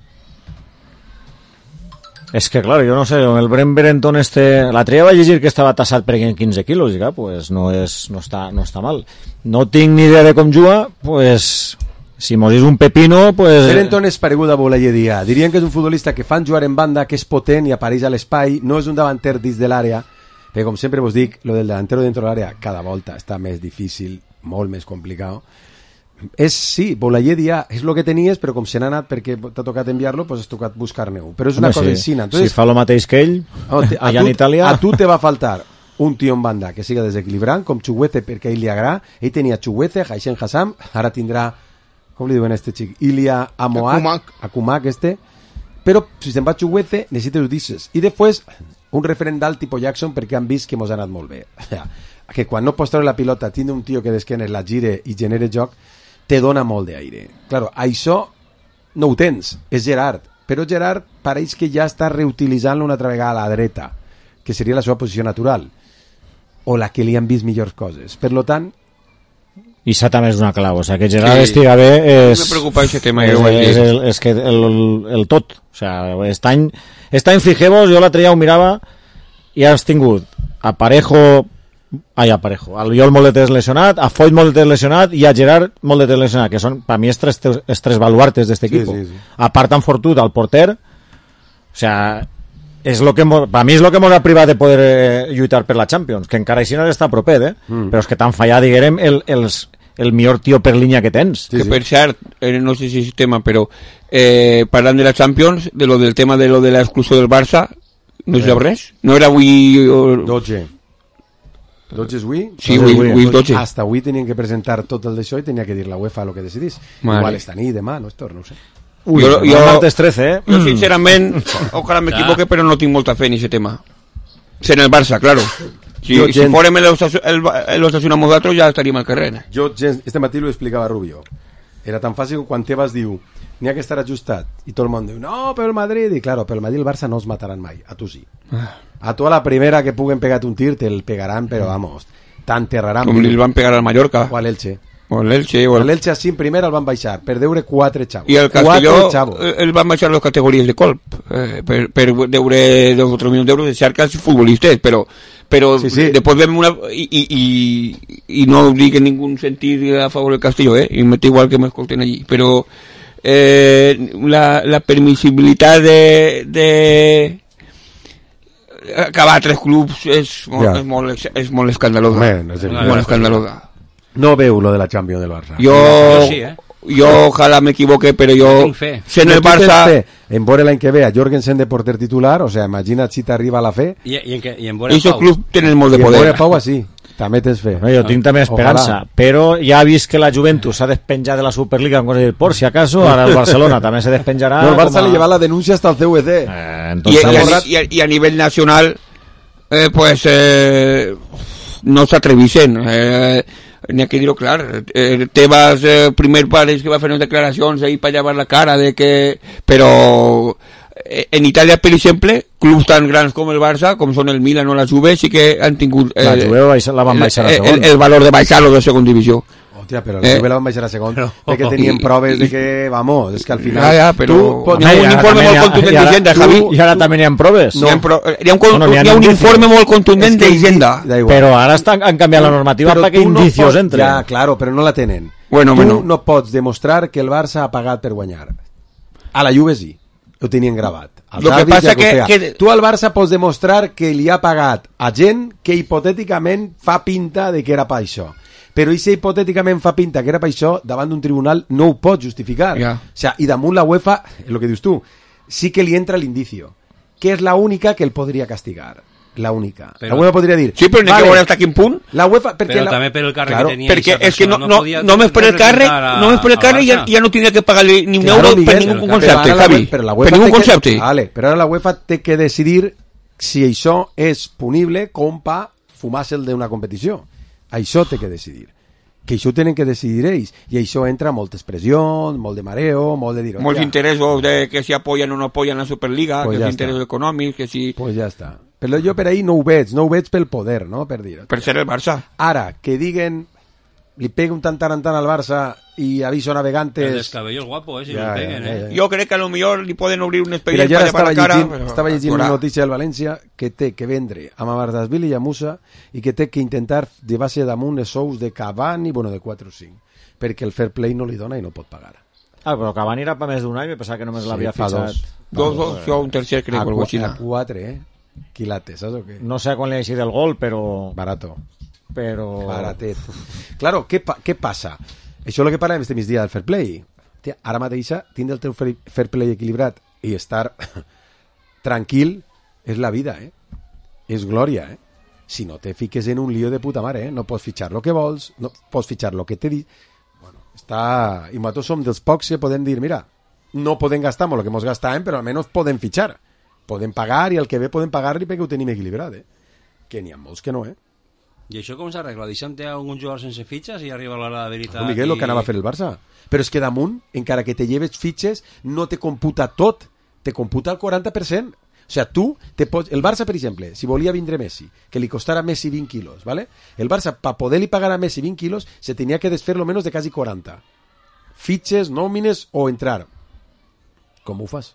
És que, clar, jo no sé, el Brent Berenton l'altre dia vaig llegir que estava tassat per 15 quilos, i clar, pues no està mal. No tinc ni idea de com juga, pues si mos és un pepino, pues... Berenton és paregut a Boulaye. Dirien que és un futbolista que fan jugar en banda, que és potent i apareix a l'espai, no és un davanter dins de l'àrea, perquè com sempre vos dic, lo del delantero dentro de l'àrea cada volta està més difícil, molt més complicat. Sí, Boulaye és el que tenies, però com se n'ha anat perquè t'ha tocat enviar-lo, pues has tocat buscar-ne-ho. Però és una cosa aixina. Si fa el mateix que ell, allà en Itàlia... A tu te va faltar un tio en banda que siga desequilibrant, com Chukwueze, perquè a ell li agrada. Ell tenia Chukwueze, Haixen Hassam, ara tindrà, com li diuen a este xic? Ilia Akumak, però si se'n va Chukwueze, necessites ho dices. I després, un referent d'alt tipus Jackson, perquè han vist que mos ha anat molt bé. Que quan no pots treure la pilota, tindre un tio que d'esquenes la gire i genere joc, te dona molt d'aire. Claro, això no ho tens, és Gerard, però Gerard pareix que ja està reutilitzant-lo una altra vegada a la dreta, que seria la seva posició natural, o la que li han vist millors coses. Per lo tant... I això també és una clau, o sigui, que Gerard estiga bé és... Me preocupa aquest tema. És que el tot, o sigui, este any fijeu-vos, jo l'altre dia ho mirava i has tingut a Parejo, Albiol molt de temps lesionat, a Foyt molt de temps lesionat i a Gerard molt de temps lesionat, que són per mi els tres baluartes d'aquest equip. Sí. A part han fortut al porter, o sea, per mi és el que ens ha privat de poder lluitar per la Champions, que encara així no està propet, però és que t'han fallat, diguem, el millor tio per línia que tens. Que per cert, no sé si és tema, però parlant de la Champions, del tema de l'exclusió del Barça, no és res? No era avui... 12 és avui? Sí, avui 12. Hasta avui tenien que presentar tot el d'això i tenia que dir la UEFA el que decidís. Igual esta nit, demà, no ho sé. Jo martes 13, eh? Jo, sincerament, ojalà m'equivoque, però no tinc molta fe en aquest tema. En el Barça, claro. Si fórem el Osasuna amb nosaltres, ja estaríem al carrer. Jo, este matí ho explicava a Rubio. Era tan fàcil quan Tebas diu n'hi ha que estar ajustat, i tot el món diu no, però el Madrid, i claro, però el Madrid i el Barça no els mataran mai, a tu sí. A tu a la primera que puguen pegar un tir te'l pegaran, però vamos, t'enterraran. Com li van pegar al Mallorca o a l'Elche. L'Elche així en primera el van baixar per deure 4 xavos. I el Castelló el van baixar les categories de colp per deure 2 o 3 milions d'euros de xarques futbolistes, però sí. Després vam una i no ho dic en ningú sentit a favor del Castelló, i m'és igual que m'escolten allí, però la permissibilitat de acabar 3 clubs és molt escandalosa. Molt escandalosa. No veu lo de la Champions del Barça. Jo ojalá me equivoque, però jo sé en el Barça en veure l'any que ve a Jorgensen de porter titular, o sea, imagina't si t'arriba a la fe. I en veure Pau. I club tenen molt de poder. I en veure Pau així, també tens fe. Jo tinc també esperança, però ja ha vist que la Juventus s'ha despenjat de la Superliga, por si acaso, ara el Barcelona també se despenjarà. No, el Barça li lleva la denúncia hasta el CVC. I a nivell nacional pues no s'atreveixen. N'hi ha que dir-ho clar. Tebas, primer pareix que va fer unes declaracions ahí per llevar la cara de que... Però en Itàlia, per exemple, clubs tan grans com el Barça, com són el Milan o la Juve, sí que han tingut la Juve la van baixar a segon. El valor de baixar-lo de segon divisió. Hòstia, però la Juve la van baixar a segon de que tenien proves de que, vamos, és que al final... Ja, però hi ha un informe molt contundent d'Hisenda, Javi. I ara també n'hi ha proves. Hi ha un informe molt contundent d'Hisenda. Però ara han canviat la normativa perquè indicios entren. Ja, claro, però no la tenen. Tu no pots demostrar que el Barça ha pagat per guanyar. A la Juve sí, ho tenien gravat. Lo que passa que tu al Barça pots demostrar que li ha pagat a gent que hipotèticament fa pinta de que era per això. Però si hipotèticament fa pinta que era per això, davant d'un tribunal no ho pot justificar. O sea, i damunt la UEFA, el que dius tu, sí que li entra l'indicio, que és la única que el podria castigar. La única. La UEFA podria dir... Sí, però n'hi ha que veure hasta quin punt. La UEFA... Però també per el càrrec que tenia... Perquè és que només per el càrrec ja no tindria que pagar-li ni un euro per ningú concepte, Javi. Per ningú concepte. Però ara la UEFA té que decidir si això és punible com pa fumar-se'l d'una competició. Això té que decidir, que això tenen que decidir ells, i això entra moltes pressions, molt de mareo, molt de dir... Molts interessos de que si apoyen o no apoyen la Superliga, pues que si interessos econòmics, que si... Pues ja està. Però jo per ahí no ho veig pel poder, no? Per dir... Per ser el Barça. Ara, que diguen, li pega un tant al Barça i aviso navegantes... El descabello és guapo, si li peguen, Jo crec que a lo millor li poden obrir un expedient per llevar la cara... Estava llegint una notícia del València que té que vendre a Mamardasvili i a Musa i que té que intentar llevar-se damunt els sous de Cavani, bueno, de 4 o 5, perquè el fair play no li dona i no pot pagar. Però Cavani era per més d'un any, me pensava que només l'havia fixat. Dos, jo un tercer crec, o algo així. A 4, quilates, saps o què? No sé quan li ha eixit el gol, però... Barato. Però... Baratet. Claro, què passa? Això és el que parlem este migdia del fair play. Tia, ara mateixa, tindre el teu fair play equilibrat i estar tranquil és la vida, És glòria, Si no te fiques en un lío de puta mare, No pots fitxar lo que vols, no pots fitxar lo que te dit. Bueno, està... I nosaltres som dels pocs que podem dir, mira, no podem gastar amb el que mos gastàvem, però almenys podem fitxar. Podem pagar i el que ve podem pagar-li perquè ho tenim equilibrat, Que n'hi ha molts que no, I això com s'arregla? Deixem té algun jugador sense fitxes i arriba l'hora de veritat... Miguel, el que anava a fer el Barça. Però és que damunt, encara que te lleves fitxes, no te computa tot. Te computa el 40%. O sea, tu te pots... El Barça, per exemple, si volia vindre Messi, que li costara a Messi 20 quilos, ¿vale? El Barça, para poder-li pagar a Messi 20 quilos, se tenia que desfer lo menos de casi 40. Fitxes, nòmines o entrar. Com ho fas?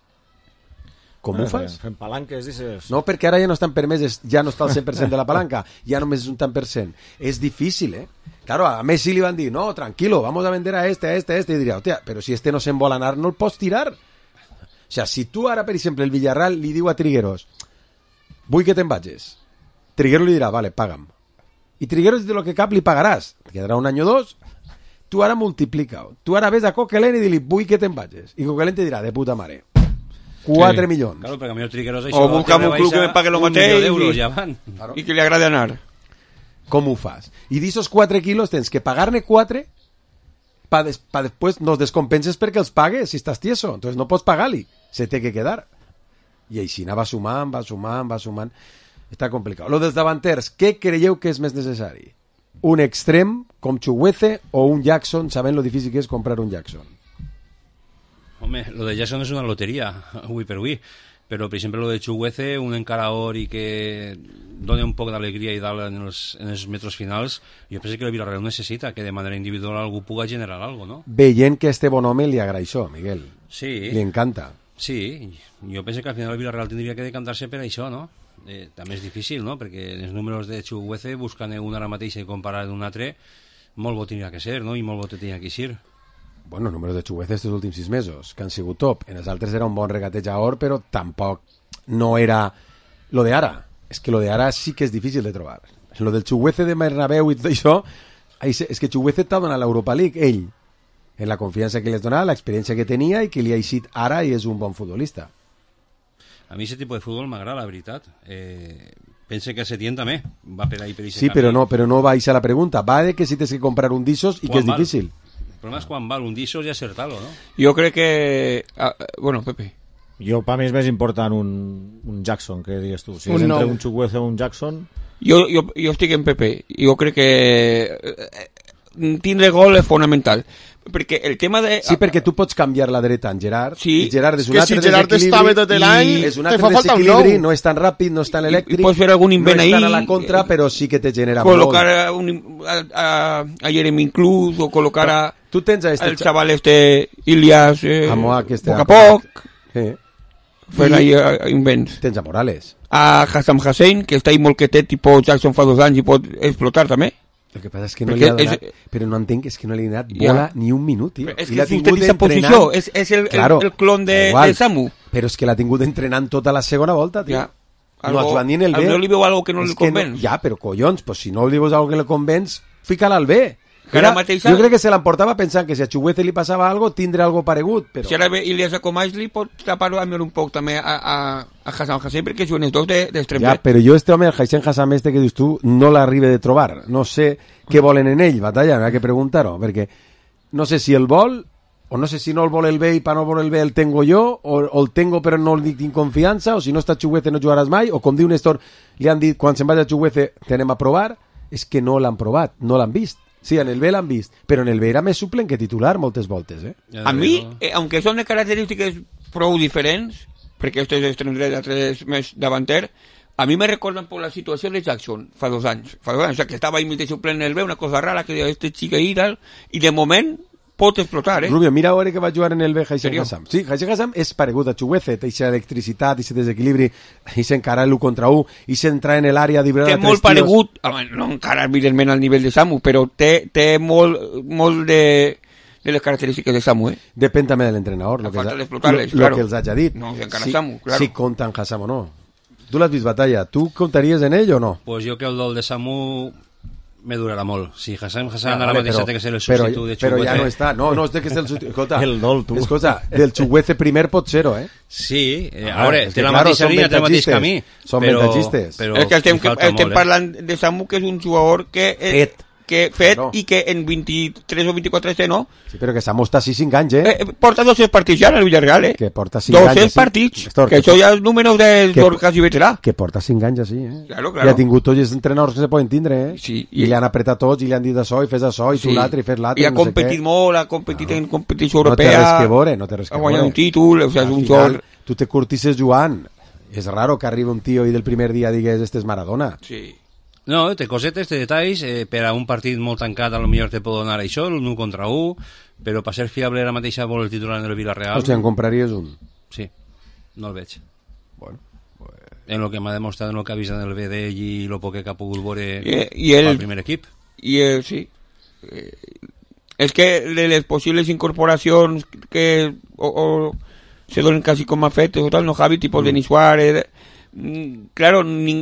Com ho fas? Fent palanques, dices... No, perquè ara ja no estan permeses, ja no està el 100% de la palanca, ja només és un tant per cent. És difícil, Claro, a Messi li van dir, no, tranquilo, vamos a vender a este, y diria, hòstia, però si este no se'n vol anar, no el pots tirar. O sea, si tu ara, per exemple, el Villarreal li diu a Trigueros, vull que te'n vagis, Trigueros li dirà, vale, paga'm. I Trigueros de lo que cap li pagaràs, quedarà un any o dos, tu ara multiplica-ho. Tu ara ves a Coquelin i di-li, vull que te'n vagis. I Coquelin te dirà, de puta mare. 4 milions. Claro, perquè a mi el Trigueros això... O busca'm un club que me pague lo mateix i que li agrade anar. Com ho fas? I d'esos 4 quilos tens que pagar-ne 4 después nos descompenses perquè els pagues si estàs tieso, entonces no pots pagar-li, se té que quedar. I així va sumant. Està complicat. Lo dels davanters, què creieu que és més necessari? Un extrem com Chukwueze o un Jackson, sabent lo difícil que és comprar un Jackson? Home, lo de Jackson és una loteria, avui per avui, però per exemple lo de Chukwueze, un encarador i que dona un poc d'alegria i dalt en els metres finals, jo penso que el Villarreal necessita que de manera individual algú puga generar algo, no? Veient que este bon home li agrada això, Miguel. Sí. Li encanta. Sí, jo penso que al final el Villarreal tindria que decantar-se per això, no? També és difícil, no? Perquè els números de Chukwueze, buscant un ara mateix i comparar d'un altre, molt bo tindria que ser, no? I molt bo tindria que ser. Bueno, números de Chukwueze estos últims 6 mesos, que han sigut top. En els altres era un bon regatejador, però tampoc no era lo de ara. És que lo de ara sí que és difícil de trobar. Lo del Chukwueze de Bernabéu i tot això, és que Chukwueze t'ha donat l'Europa League, ell, en la confiança que li has donat, l'experiència que tenia i que li ha eixit ara i és un bon futbolista. A mi aquest tipus de futbol m'agrada, la veritat. Pense que a Setién també va per ahí per sí, però no va a la pregunta. Va de que si tens que comprar un d'ixos i que és difícil. El problema és quan val un d'ixos i acertar-lo, no? Jo crec que... bueno, Pepe. Jo, per mi és més important un Jackson, que digues tu. Si és entre un Chukwueze o un Jackson... Jo estic en Pepe. Jo crec que tindre gol és fonamental. Perquè el tema de... Sí, perquè tu pots canviar la dreta en Gerard. Sí. I Gerard és un altre desequilibri. Gerard estava tot l'any, és un altre desequilibri, no és tan ràpid, no és tan elèctric. Pots fer algun invent ahí. No és tan ahí, a la contra, però sí que te genera col·locar a Jeremy inclús, o col·locar al xaval Ilias poc a poc. Fer ahí invents. Tens a Morales. A Hassam Hussein, que està ahí molt quietet, tipus Jackson fa 2 anys i pot explotar també. El que passa és que no li ha donat, però no entenc, és que no li ha donat bola ni un minut, tio. És que és aquesta posició, és el clon de Samu. Però és que l'ha tingut entrenant tota la segona volta, tio. No ha jugat ni en el B. No li veu algo que no li convenç. Ja, però collons, pues si no li veus algo que li convenç, fica-la al B. Jo crec que se l'emportava pensant que si a Chukwueze li passava algo, tindrà algo paregut. Però... Si ara ve Ilias Akomajli, pot tapar-ho un poc també a Hassam Hussein, perquè juguen els dos d'extrem. Ja, però jo este home, el Hassam Hassam que dius tu, no l'arribe de trobar. No sé què volen en ell, Batalla, m'ha que preguntar-ho, perquè no sé si el vol, o no sé si no el vol el bé i per no vol el bé el tengo jo, o el tengo però no el tinc confiança, o si no està Chukwueze no jugaràs mai, o com diu Néstor, li han dit, quan se'n vagi a Chukwueze tenem a provar, és que no l'han provat, no l'han vist. Sí, en el B l'han vist, però en el B era més suplent que titular moltes voltes, A mi, aunque són de característiques prou diferents, perquè este és extrem dret, l'altre és més davanter, a mi me recordan por la situació de Jackson fa 2 anys. O sea, que estava ahí mig de suplent en el B, una cosa rara, que este xic ahí i tal, i de moment pot explotar, Rubio, mira ara que va jugar en el B Hassam Hassam. Sí, Hassam Hassam és paregut a Chukwueze, té aquesta electricitat, aquest desequilibri, i s'encara l'1 contra 1, i s'entra en l'àrea d'hibrar té molt paregut, no encara evidentment al nivell de Samu, però té molt de les característiques de Samu, Depèn també de l'entrenador, lo que els hagi dit. No, encara Samu, claro. Si compten Hassam o no. Tu l'has vist, Batalla, tu comptaries en ell o no? Pues jo que el del de Samu me durarà molt. Si Hassam ara mateix té que ser el substitut de Chukwueze. Però ja no està. No, és que és el substitut. Escolta, el dol, tu. Escolta, del Chukwueze primer pot ser-ho, Sí, a veure, té la mateixa línia, té el mateix camí. Són ventagistes. És que estem parlant de Samu, que és un jugador que fet i que en 23 o 24 no. Sí, però que Samu està 5 anys, porta 200 partits ja en el Villarreal, Que porta 5 anys. 200 partits, que això ja és números de quasi veterà. Que porta 5 anys així, Claro. I ha tingut tots els entrenadors que se poden tindre, Sí. I li han apretat tots i li han dit això i fes això i tu l'altre i fes l'altre. I ha competit molt, ha competit en competició europea. No té res que veure, no té res que veure. Ha guanyat un títol, o sigui, és un sol. Tu te curtisses jugant. És raro que arribi un tio i del primer dia digués este és Maradona. Sí. No, té cosetes, té detalls, per a un partit molt tancat a lo millor te pot donar això, l'1 contra 1, però per ser fiable ara mateixa vol el titular en el Villarreal... O sigui, en compraries un? Sí, no el veig. Bueno, en el que m'ha demostrat, en el que ha vist en el BD i el poc que ha pogut veure al primer equip. Sí. És que de les possibles incorporacions que se donen quasi com a fet, no Javi, tipus Denis Suárez... Claro,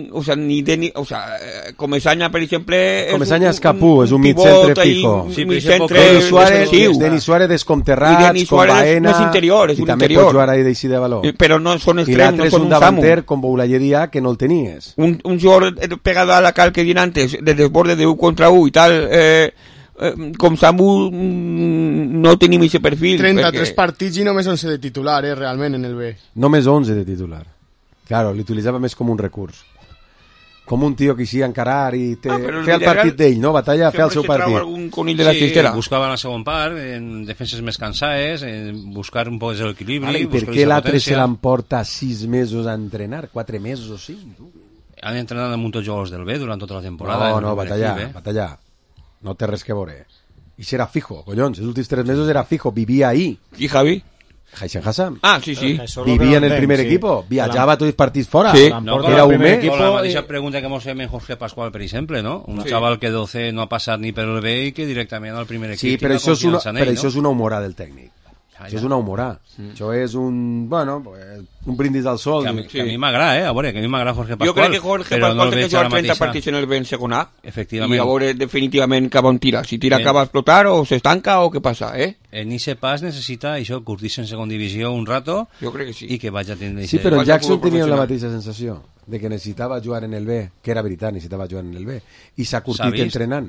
Comesaña, per exemple... Comesaña és Capú, és un mitcentre fijo. Denis Suárez és com Terrats, com Baena, i també pot jugar ahí d'eixir de valor. Però no són extrems, no són un Samu. I l'altre és un davanter com Boulayeria que no el tenies. Un jugador pegado a la cal que dien antes, de desborde de 1 contra 1 i tal... com Samu no tenim aquest perfil. 33 partits i només 11 de titular, realment, en el B. Només 11 de titular. Claro, l'utilitzava més com un recurs. Com un tio que hi encarar i fer el partit d'ell, no? Batalla, fer el seu partit. Buscava en el segon part, en defenses més cansades, en buscar un poc l'equilibri. Vale, I per què l'altre se l'emporta 6 mesos a entrenar? 4 mesos o 5? Han entrenat amb un tots jugadors del B durant tota la temporada. No, Batalla. No té res que veure. I serà fijo, collons. Els últims 3 mesos era fijo, vivia ahí. I Javi? Jason Hassan. Ah, sí. Vivia en el primer equipo. Viatjava tots els partits fora. Sí. Era humè. O la mateixa pregunta que mos fem en Jorge Pascual, per exemple, no? Un xaval que 12 no ha passat ni per el B i que directament al primer equip. Sí, però això és una humorada del tècnic. Això és una humorada. Això és un brindis al sol. Que a mi m'agrada, a veure, que a mi m'agrada Jorge Pascual. Jo crec que Jorge Pascual té que jugar 30 partits en el B en segon A. Efectivament. I a veure definitivament cap on tira. Si tira cap a explotar o s'estanca o què passa, En ese pas necessita això, curtir-se en segon divisió un rato. Jo crec que sí. I que vagi a tindre... Sí, però Jackson tenia la mateixa sensació de que necessitava jugar en el B, que era veritat, necessitava jugar en el B. I s'ha curtit entrenant.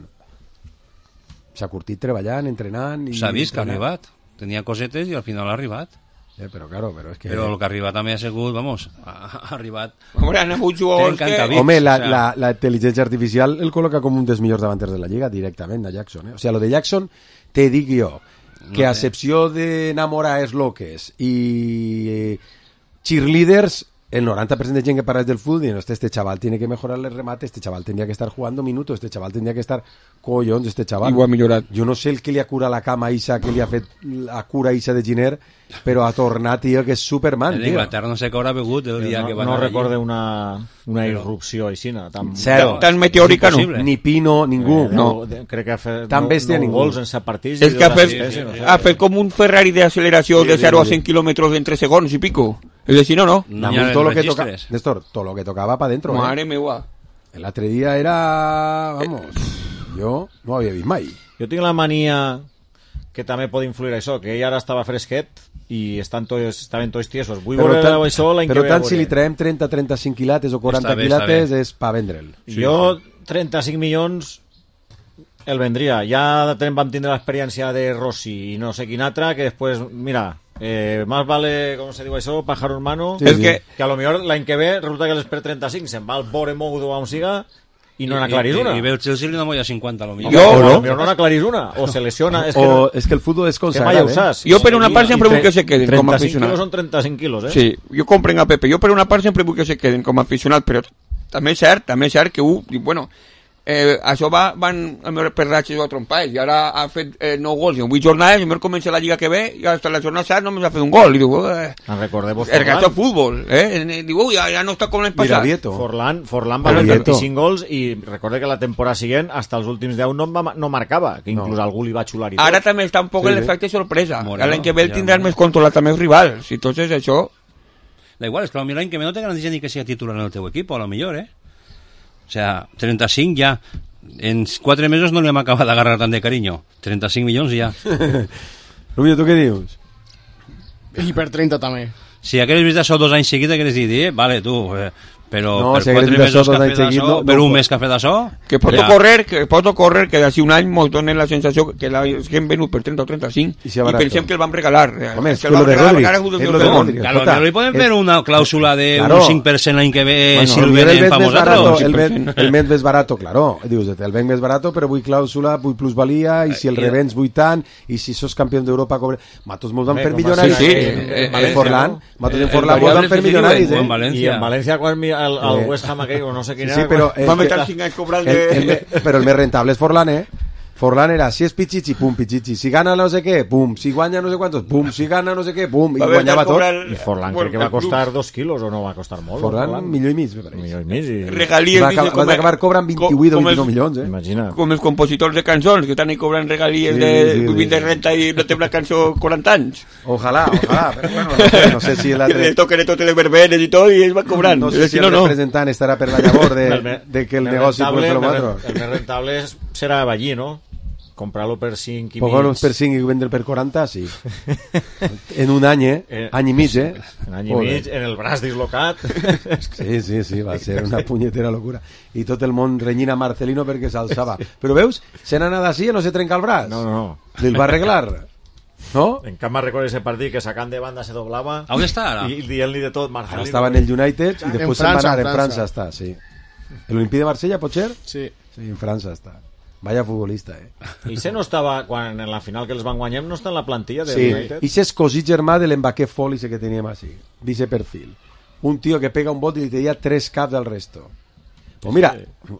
S'ha curtit treballant, entrenant... S'ha vist que ha arribat. Tenia cosetes i al final ha arribat. Però és que... Però el que ha arribat també ha sigut, ha arribat... Home, la intel·ligència artificial el col·loca com un dels millors davanters de la Lliga directament a Jackson. O sigui, lo de Jackson, te dic jo, que a excepció d'enamorar els loques i cheerleaders, el 90% de gent que parla del fútbol diuen, este chaval tiene que mejorar el remate, este chaval tendría que estar jugando minutos, este chaval tendría que estar collons, este chaval. Igual millorat. Jo no sé el que li ha curat la cama a Isa, que li ha fet la cura a Isa de Giner, però ha tornat, tio, que és Superman, tio. En Inglaterra no sé què haurà begut el dia que va anar. No recorde una irrupció així, Zero. Tan meteòrica no. Ni Pino, ningú. No. Crec que ha fet tan bèstia ningú. Gols en 7 partits. És que ha fet com un Ferrari d'acceleració de 0 a 100 kilómetros en 3 segons i pico. Es decir, no. Todo lo que tocaba, Néstor, todo lo que tocaba para adentro. Madre meva. El otro día era, vamos, jo no havia vist mai. Jo tinc la mania que també pot influir això, que ell ara estava fresquet i estaven tots tiesos. Vull veure això l'any que ve. Però tant si li traiem 30-35 quilates o 40 quilates és per vendre'l. Jo 35 milions el vendria. Ja vam tindre l'experiència de Rossi i no sé quin altre, que després, mira... más vale, com se diu això, pájaro hermano, que a lo millor l'any que ve resulta que les per 35 se'n va al Bournemouth o on siga i no n'aclarís una. I ve el Chelsea i no molla 50 a lo millor. A lo millor no n'aclarís una, o se lesiona. És que el futbol és consagrat. Jo per una part sempre vull que se queden com a aficionat. 35 quilos són 35 quilos, Sí, jo comprenc a Pepe. Jo per una part sempre vull que se queden com a aficionat, però també és cert que bueno, això van el meu perratge a trompar i ara ha fet 9 gols en 8 jornades i el meu comença la lliga que ve i fins la jornada 7 només ha fet un gol i diu el gasto de futbol diu ja no està com l'any passat. Forlán va fer 25 gols i recorda que la temporada següent hasta els últims 10 no marcava, que inclús algú li va xular i tot. Ara també està un poc l'efecte sorpresa, l'any que ve el tindran més controlat també els rivals, entonces això da igual, és que l'any que ve no te garanteix ni que sigui titular en el teu equip, a lo millor o sea, 35 ya. En 4 mesos no li hem acabat d'agarrar tant de carinyo. 35 milions ja. Rubio, tu què dius? I per 30 també. Si hagués vist això 2 anys seguits, hagués dit, vale, tu, però no, per 4 mesos que ha fet això, per un mes que ha fet això... Que pot ocorrer que d'ací un any mos donen la sensació que hem venut per 30 o 35 i pensem que el vam regalar. Home, és que el de Rodri. Claro, li podem fer una clàusula de un 5% l'any que ve si el venen pa nosaltres. El mes més barato, claro. Dius, el venc més barato, però vull clàusula, vull plusvalia, i si el revens vull tant, i si sos campió d'Europa... Matos mos van fer milionaris. En Forlán mos van fer milionaris. I en València quan el West Ham aquell, o no sé quin era. Sí, però el més rentable és Forlán, Forlán era, si és Pichichi, pum, Pichichi, si gana no sé què, pum, si guanya no sé quantos, pum, si gana no sé què, pum, i guanyava tot. I Forlán crec que va costar 2 quilos o no va costar molt. Forlán, milió i mig, me pareix. Milió i mig. Regalies, vas acabar cobrant 28 o 29 milions, Imagina. Com els compositors de cançons, que estan ahí cobrant regalies de renta i no té una cançó 40 anys. Ojalà, però bueno, no sé si que les toquen totes les verbenes i tot i ells van cobrant. No sé si el representant estarà per la llavor de que el negoci... El més rentable serà Ballí, no? comprar-lo per 5 i Pagar-lo mig. per 5 i vendre'l per 40, sí. En un any, any i mig, En any i mig, en el braç dislocat. Sí, va ser una punyetera locura. I tot el món renyint a Marcelino perquè s'alçava. Però veus, se n'ha anat així i no se trenca el braç. No. Li'l va arreglar. ¿No? En cap me'n recordo ese partit que sacant de banda se doblava. On està ara? I dient-li de tot, Marcelino. Ara estava en el United i després se'n va anar. En França està, sí. L'Olimpí de Marsella, pot ser? Sí. Sí, en França està. Vaya futbolista, I se no estava, quan en la final que els van guanyar, no està en la plantilla de Sí, United? i ese és cosí germà de l'Embaqué Foli que teníem així, dice perfil. Un tío que pega un bot y le tenía 3 caps al resto. Pues mira,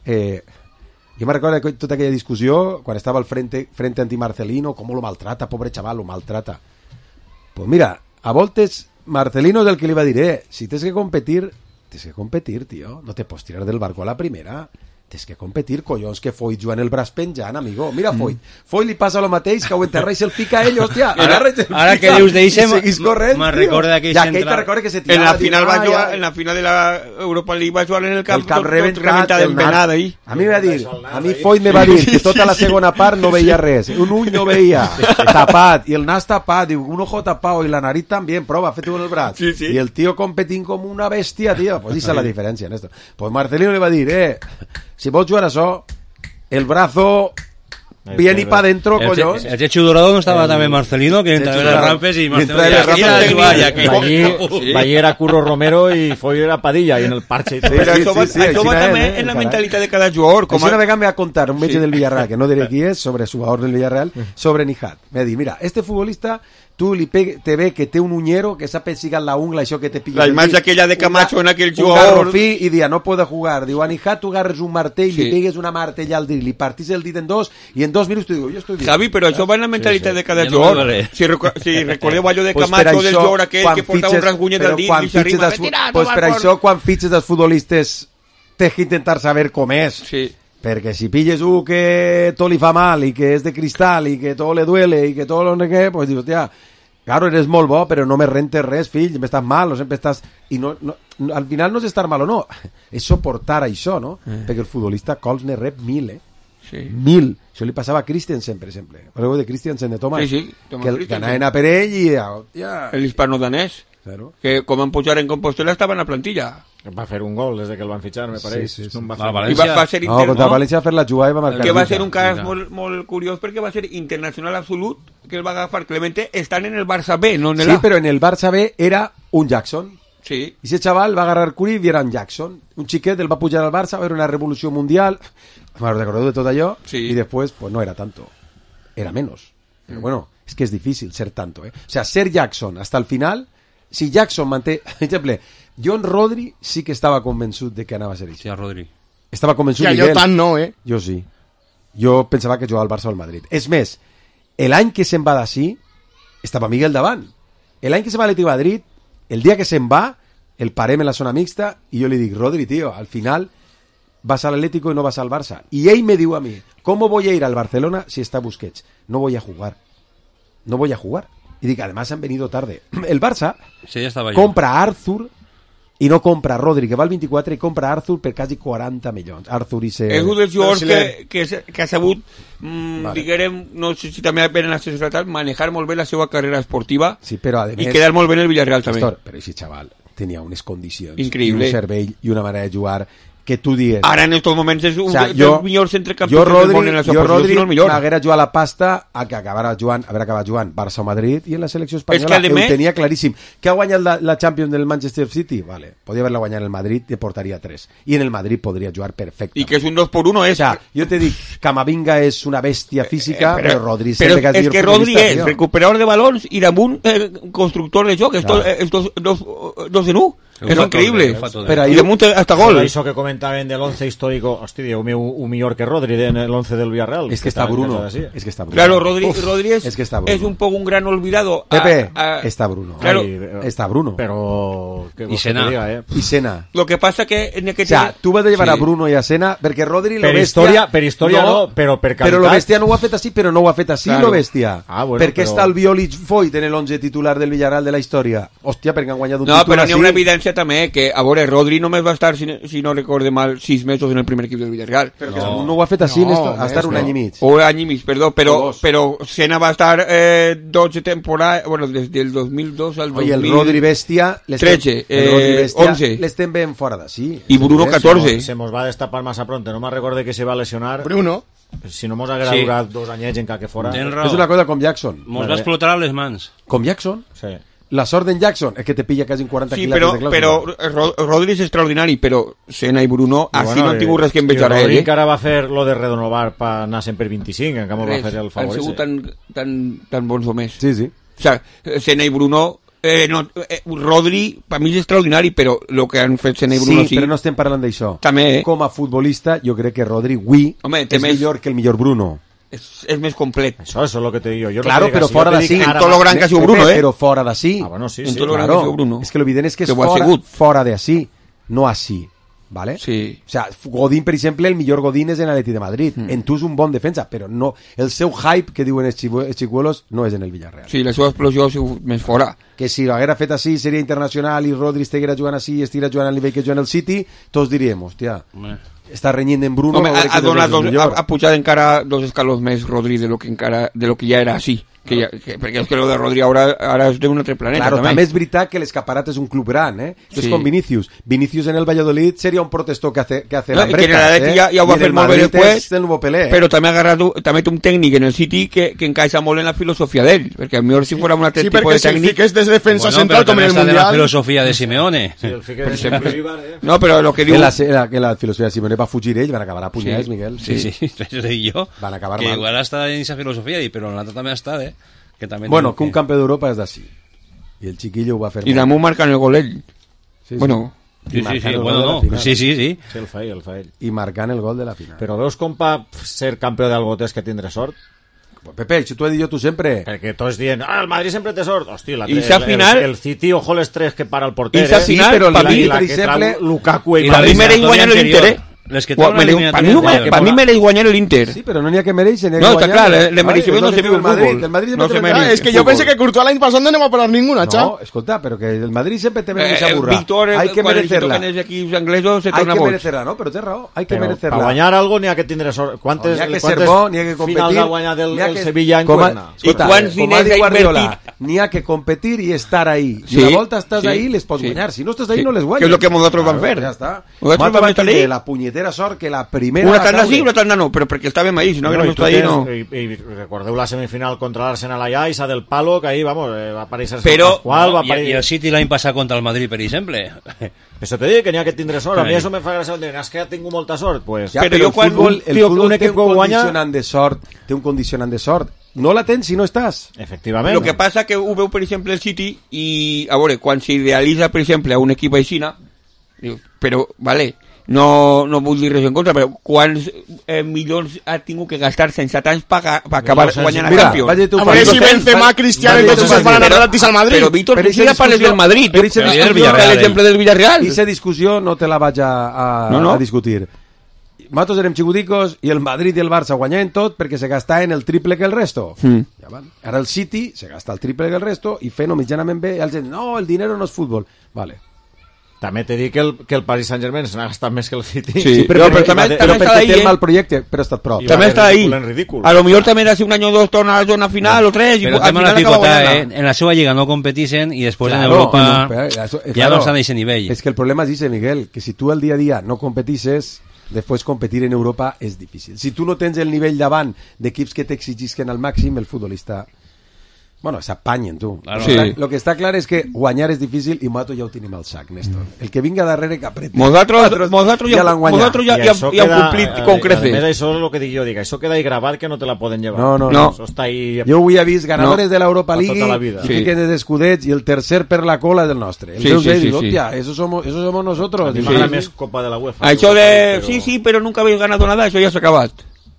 yo me recuerdo de toda aquella discusión cuando estaba al frente anti-Marcelino, cómo lo maltrata, pobre chaval, lo maltrata. Pues mira, a voltes Marcelino es el que le iba a decir, si tienes que competir, tío, no te pots tirar del barco a la primera. Tens que competir, collons, que Foyt jugant el braç penjant, amigo. Mira Foyt. Foyt li passa el mateix, que ho enterra i se'l fica a ell, hòstia. Ara que dius d'eixe, me'n recorda que que se tirava. En la final va jugar, en la final de la Europa League va jugar en el camp reventat del penat ahí. A mi a mi Foyt me va dir que tota la segona part no veia res, un ull no veia, tapat, i el nas tapat, diu, un ojo tapado, i la nariz también, prova, fet-ho en el braç. I el tío competint com una bèstia, tío. Pues esa es la diferència, Néstor. Pues Marcelino le va dir, si vols jugar això, el brazo bien y para dentro, collons. El Chechu Dorado no estava també Marcelino, que entrava en les rampes i Marcelino Valle era Curro Romero i Foy era Padilla, i en el parche. Això va també en la mentalitat de cada jugador. Així una vegada me va contar un metge del Villarreal, que no diré qui és, sobre su jugador del Villarreal, sobre Nijat. Me dit, mira, este futbolista tu te ve que té un uñero que s'ha pensigat la ungla, això que te pilla. La imatge aquella de Camacho en aquell jugador. Un garrofí i dia, no puede jugar. Diu, a Nijat tu agarres un martell, li pegues una martella al dit, li partís el dit en dos i en 2 minuts tu diu, jo estoy bien. Javi, però això va en la mentalitat de cada jugador. Si recordeu allò de Camacho, del jugador aquell que portava un rasguny del dit i s'arriba, pues per això quan fitxes dels futbolistes tens que intentar saber com és. Sí. Perquè si pilles que tot li fa mal i que és de cristal i que tot le duele i que tot lo que, pues dius, hòstia, claro, eres molt bo, però no me rentes res, fill, estàs mal, o sempre estàs... I no, al final no és estar mal o no, és soportar això, no? Perquè el futbolista cols ne rep 1000, Sí. 1000. Això li passava a Christensen, per exemple. Parleu de Christensen, de Thomas. Sí, Thomas que anaven a per ell i... El hispano-danès. Claro. Que com van pujar en Compostela estava en la plantilla. Va fer un gol des de que el van fitxar, me pareix. Sí. No I va ser no, contra València va fer la jugada i va marcar. Que va ser un cas molt curiós perquè va ser internacional absolut, que el va agafar Clemente, estan en el Barça B, no en el A. Sí, però en el Barça B era un Jackson. Sí. I ese chaval va agarrar curi i era un Jackson. Un xiquet, el va pujar al Barça, va haver una revolució mundial. Me recordeu de tot allò. Sí. Y después, pues no era tanto. Era menos. Pero bueno, es que es difícil ser tanto, ¿eh? O sea, ser Jackson hasta el final, si Jackson manté... Per exemple, John Rodri sí que estava convençut de que anava a ser això. Sí, a Rodri. Estava convençut ja, Miguel. Jo tant no, Jo sí. Jo pensava que jugava al Barça o al Madrid. És més, l'any que se'n va d'ací, estava Miguel davant. L'any que se'n va a l'Atlètic de Madrid, el dia que se'n va, el parem en la zona mixta i jo li dic, Rodri, tío, al final vas al Atlético y no vas al Barça. Y él me dijo a mí, ¿cómo voy a ir al Barcelona si está Busquets? No voy a jugar. No voy a jugar. Y digo, además han venido tarde. El Barça compra a Arthur i no compra Rodri, que va al 24, i compra Arthur per quasi 40 milions. Arthur i ser... És un dels jugadors que ha sabut, diguem, no sé si també ben en la societat, manejar molt bé la seva carrera esportiva, sí, però, i quedar molt bé en el Villarreal també. Però aquest xaval tenia unes condicions, increïble, i un cervell i una manera de jugar que tu dies... Ara en estos moments és un dels millors centrecampistes del món en la seva posició, si no el millor. M'haguera jugat la pasta a que haver acabat jugant Barça o Madrid, i en la selecció espanyola ho tenia claríssim. Que ha guanyat la Champions del Manchester City? Vale, podria haver-la guanyat en el Madrid i portaria 3. I en el Madrid podria jugar perfectament. I que és un 2x1 és... O sea, jo te dic, Camavinga és una bèstia física, però Rodri... Però és que Rodri és recuperador de balons i damunt constructor de joc, és dos en un. És increïble. I damunt hasta gol. Això que comentaven de l'11 històrico, hosti, diu, un millor que Rodri en l'11 del Villarreal. És que està Bruno. Claro, Rodri és un poco un gran olvidado. Pepe, está Bruno. Claro, está Bruno. Pero... Y Sena. Y Sena. Lo que pasa que... O sea, tú vas a llevar a Bruno y a Sena, perquè Rodri lo bestia... Per història no, però per qualitat... Però lo bestia no ho ha fet així, però no ho ha fet així, lo bestia. Perquè està el Violi Foyt en el 11 titular del Villarreal de la història. Hòstia, perquè han guanyat un títol així. No, però n'hi ha una evidència diferència també, que a veure, Rodri només va estar, si no recorde mal, 6 mesos en el primer equip del Villarreal. Però no ho ha fet així, ha estat un any i mig. O any i mig, perdó, però Sena va estar 12 temporades, bueno, des del 2002 al 2013, el Rodri Bèstia, 11. l'estem ben fora d'ací. I Bruno 14. Se mos va destapar massa pronto, no me recuerdo que se va a lesionar. Bruno. Si no mos haguera durat 2 anyets en que fora. És una cosa com Jackson. Mos va explotar a les mans. Com Jackson? Sí. La sort d'en Jackson és que te pilla quasi 40 quilates de clàusula. Però Rodri és extraordinari, però Sena i Bruno així no han tingut res que envejar a ell. Rodri encara va fer lo de renovar per anar sempre 25, en canvi va fer el favor. Han sigut tan bons o més. Sí. O sigui, Sena i Bruno... Rodri, per mi és extraordinari, però el que han fet Sena i Bruno... Sí, però no estem parlant d'això. També, com a futbolista, jo crec que Rodri avui és millor que el millor Bruno. És més complet. Eso es lo que te digo. Yo claro, pero fora d'ací. En tot lo gran que ha sigut Bruno, Però fora d'ací. Ah, bueno, sí, en tot lo gran que ha sigut Bruno. És que l'evident és que és fora d'ací, no així. ¿Vale? Sí. O sea, Godín, per exemple, el millor Godín és en l'Atleti de Madrid. En tu és un bon defensa, però no, el seu hype que diuen els xicuelos no és en el Villarreal. Sí, la seva explosió ha sigut més fora. Que si l'haguera fet així seria internacional i Rodri estiguera jugant així i estiguera jugant al nivell que juga en el City, tots diríem, hòstia, està renyint en Bruno. Ha pujat encara 2 escalons més Rodri de lo que ja era així. Perquè és que lo de Rodri ara és d'un altre planeta. Claro, també és veritat que l'Escaparat és un club gran, és com Vinícius. Vinícius en el Valladolid seria un protestor que hace la breca, ja ho va fer molt bé després, però també té un tècnic en el City que encaixa molt en la filosofia d'ell, perquè a millor si fos un altre tipus de tècnic... Sí, perquè si fiques des de defensa central com en el Mundial... la filosofia de Simeone. No, però lo que diu... Que la filosofia de Simeone va fugir ell, van acabar a punyals, Miguel. Sí, això dic jo. Van acabar mal. Que igual està en aquesta filosofia, però l'altre també està, Bueno, que un campeón d'Europa és d'ací. I el chiquillo ho va fer. I damunt marcant el gol ell. Bueno... Sí, sí. El fa ell. I marcant el gol de la final. Però veus com per ser campió d'algo tens que tindre sort? Pepe, això t'ho he dit jo tu sempre. Perquè tots dient, el Madrid sempre té sort. Hòstia, el City, ojo les 3 que para el porter. I al final, per mi, per exemple, Lukaku i per mi mereix guanyar l'Inter, Per mi mereix guanyar l'Inter. Sí, però no n'hi ha que mereix. No, està clar, l'emereixement no se viu el futbol. És que jo penso que Courtois l'any passat no anem a parar ninguna, No, escolta, però que el Madrid sempre te mereix esa burra. Hay que merecerla. Hay que merecerla, no? Però té raó, hay que merecerla. Per guanyar algo n'hi ha que tindre sort. N'hi ha que ser bo, n'hi ha que competir. Finals ha guanyat el Sevilla en Cuerna. Escolta, com ha dit Guardiola, n'hi ha que competir i estar ahí. Si la volta estàs ahí, les pots guanyar. Si no estàs ahí, no les guanyes. Que és el que nosaltres vam fer. Ja està. Nosaltres vam tenir la punyetera sort que la primera... Una tanda sí, una tanda no, però perquè estàvem ahí, si no haguérem estat ahí, no... I recordeu la semifinal contra l'Arsenal allà, esa del palo, que ahí, vamos, va aparèixer Pascual, i el City l'any passat contra el Madrid, per exemple. Eso te dic, que n'hi ha que tindre sort. A mi això me fa gràcia, és que ja tinc molta sort. Pues, ja, però el futbol té un condicionant de sort. No la tens si no estàs. Efectivament. Lo que passa que ho veu, per exemple, el City, i, a veure, quan s'idealitza, per exemple, a un equip aixina, però, vale... No vull dir res en contra, però quants milions ha tingut que gastar sense anys per acabar guanyant a Campions? A veure si Benzema, Cristiano i tots es van anar gratis al Madrid. Però Víctor Mejía parles del Madrid, l'exemple del Villarreal. I aquesta discussió no te la vaig a discutir. Nosaltres érem xicoticos i el Madrid i el Barça guanyaven tot perquè se gastaven el triple que el resto. Ara el City se gasta el triple que el resto i fent-ho mitjanament bé i els gent, no, el dinero no és futbol. Vale. També t'he dit que el Paris Saint-Germain s'ha gastat més que el City. Sí, però també està ahí, el mal projecte, però ha estat prop. També està ahí. A lo millor també era si un any o dos torna a la zona final o tres, i al final acaba guanyant. En la seva lliga no competixen i després en Europa ja no estan a aquest nivell. És que el problema és, Miguel, que si tu al dia a dia no competisses, després competir en Europa és difícil. Si tu no tens el nivell davant d'equips que t'exigisquen al màxim, el futbolista... Bueno, s'apanyen, tu. Claro. Sí. Lo que està clar és que guanyar és difícil i nosaltres ja ho tenim al sac, Néstor. El que vinga darrere que apreti. Nosaltres ja hem complit con creces. A més, això és el que dic jo. Això queda ahí gravat que no te la poden llevar. No. Això està ahí... Jo avui he vist ganadores de l'Europa League i fiquen de escudets i el tercer per la cola del nostre. El Déu diu, hòstia, eso somos nosotros. La més copa de la UEFA. Això de... Sí, però nunca habéis ganado nada, això ja s'ha acabat.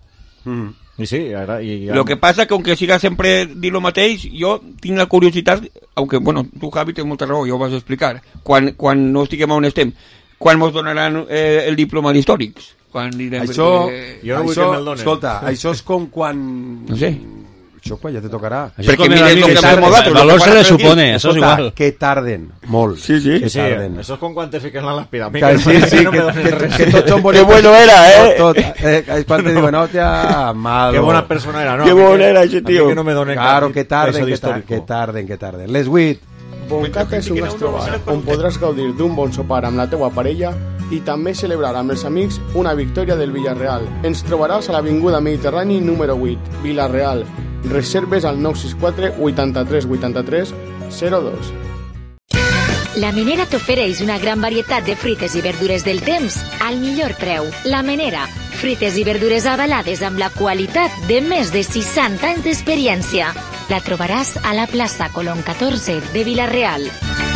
Y sí, lo que pasa que aunque siga siempre dir lo mateix, jo tinc la curiositat, aunque bueno, tu Javi tens molta raó, ja ho vas explicar, quan no estiguem on estem, quan mos donaran el diploma d'històrics? Això, escolta, això és com quan... No sé. Xocua, ja te tocarà. Perquè mires lo que fem nosaltres. El valor se le supone, això és igual. Que tarden molt. Sí. Tarden. Eso es con cuando te fiquen las piramides. Sí, que tots són bonitos. Qué bueno era, Quan te diuen, hòstia, malo. Qué buena persona era, ¿no? Qué bueno era ese tío. Que no me donen Claro, que tarden. Les 8. Boncata és un gastrobar on podràs gaudir d'un bon sopar amb la teua parella i també celebrar amb els amics una victòria del Villarreal. Ens trobaràs a l'Avinguda Mediterrani número 8, Villarreal. Reserves al 964 83 83 02. La Menera t'ofereix una gran varietat de fruites i verdures del temps al millor preu. La Menera, fruites i verdures avalades amb la qualitat de més de 60 anys d'experiència. La trobaràs a la plaça Colón 14 de Villarreal.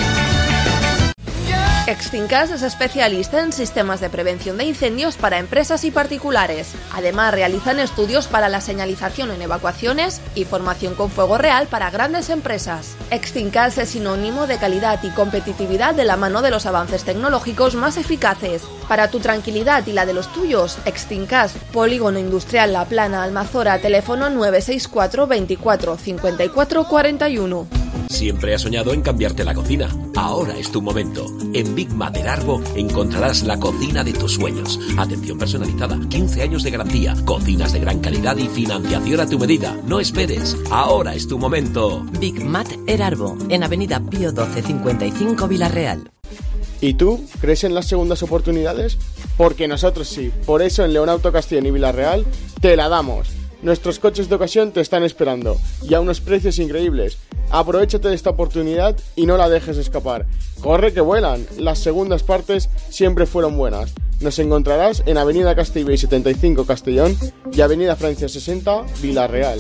Extincas es especialista en sistemas de prevención de incendios para empresas y particulares. Además, realizan estudios para la señalización en evacuaciones y formación con fuego real para grandes empresas. Extincas es sinónimo de calidad y competitividad de la mano de los avances tecnológicos más eficaces. Para tu tranquilidad y la de los tuyos, Extincas, Polígono Industrial La Plana, Almazora, teléfono 964 24 54 41. Siempre has soñado en cambiarte la cocina. Ahora es tu momento. En Big Mat del Arbo encontrarás la cocina de tus sueños. Atención personalizada, 15 años de garantía, cocinas de gran calidad y financiación a tu medida. No esperes. Ahora es tu momento. Big Mat El Arbo, en Avenida Pío 12 55 Villarreal. ¿Y tú crees en las segundas oportunidades? Porque nosotros sí. Por eso en León Auto Castellón y Villarreal te la damos. Nuestros coches de ocasión te están esperando y a unos precios increíbles. Aprovéchate de esta oportunidad y no la dejes escapar. Corre que vuelan. Las segundas partes siempre fueron buenas. Nos encontrarás en Avenida Castellbell 75 Castellón y Avenida Francia 60 Villarreal.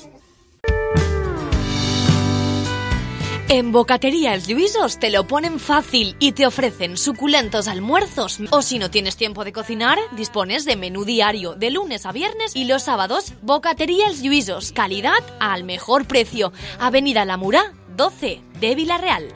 En Bocatería Els Lluïsos te lo ponen fácil y te ofrecen suculentos almuerzos. O si no tienes tiempo de cocinar, dispones de menú diario de lunes a viernes y los sábados. Bocatería Els Lluïsos, calidad al mejor precio. Avenida La Murà, 12 de Villarreal.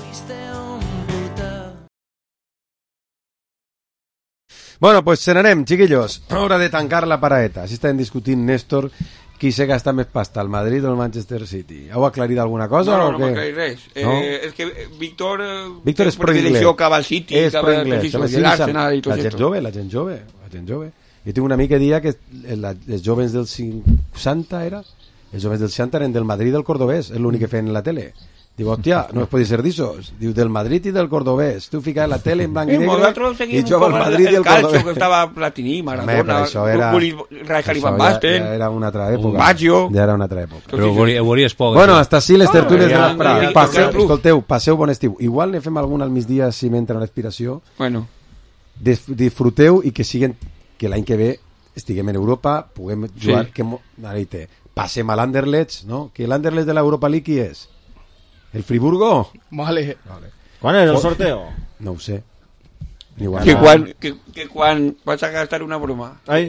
Bueno, pues se n'anem, chiquillos. Hora de tancar la paraeta. Així estem discutint, Néstor, qui se gasta més pasta, el Madrid o el Manchester City. Heu aclarit alguna cosa? No, o no què? m'aclarit res. No? És que Víctor és pro-inglès. Cap al City, És cap al pro-inglès. l'Arsenal i tot La gent això. jove, la gent jove. Jo tinc un amic que deia que els joves dels 60 era? Els joves del 60 eren del Madrid i del Cordobès, és l'únic que feien en la tele. Diu, hòstia, no es pot ser d'això. Diu, del Madrid i del Cordobès. Tu fiques la tele en blanc i negre i juga al Madrid i el calcio, Cordobès. que estava Platini, Maradona, això era Van Basten, era una altra època. Baggio. Ja era una altra època. Però ho veuries poc. Bueno, hasta així les tertúlies de ja, l'esprà. ja, Passeu, ja. escolteu, passeu bon estiu. Igual ne fem algun al migdia si m'entra una aspiració. Bueno. Disfruteu i que siguen que l'any que ve estiguem en Europa, puguem jugar, que passem a l'Anderlecht, no? Que l'Anderlecht de l'Europa League qui és? El Friburgo? Vale. ¿Cuál es el sorteo? No ho sé. Igual. Que quan vas a gastar una broma. Ai.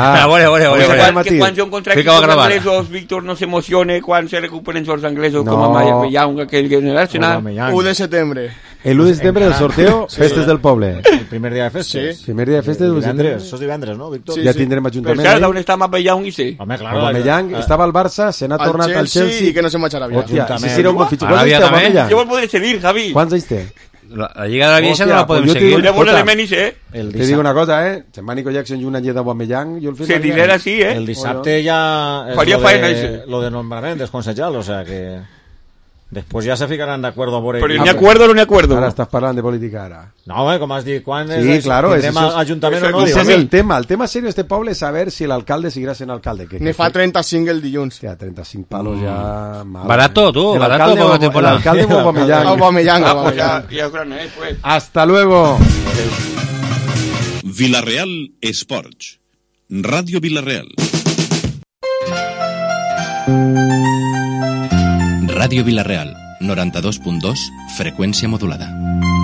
Que quan jo contracti els anglesos, Víctor no s'emocione quan se recuperen els anglesos com a Mayapellau, aquell que en l'Arsenal. 1 de setembre. El 1 de setembre el sorteo, festes del poble. El primer dia de festes. Sí. Primer dia de festes del setembre. Això és divendres, no, Víctor? Ja tindrem ajuntament. Però saps on està Mayapellau i sí? Home, clar. Aubameyang estava al Barça, se n'ha tornat al Chelsea i que no se marxarà aviat. Hòstia, si era un bon fitxer. Quants anys té Aubameyang? Jo vol poder seguir, Javi. Quants anys té? La Lliga de la Vieja no la podem seguir. Te dic una cosa, Se'n va Nico Jackson i un any d'Aubameyang i el Se dinera así, El dissabte ya es lo de nombrament desconsejal, o sea que después ya se ficarán de acuerdo por Pero ni acuerdo no ni acuerdo. Ara estàs parlant de política ara. No, com has dit, quan sí, claro, tindrem ajuntament o no? Ese és el tema. El tema serio d'este poble és saber si l'alcalde seguirà sent alcalde. Ne fa 35 el dilluns. Hòstia, 35 palos ja... Barato, tu, barato com a temporada. El alcalde o Aubameyang. Aubameyang. Hasta luego. Villarreal Sports. Radio Villarreal. Ràdio Villarreal, 92.2, freqüència modulada.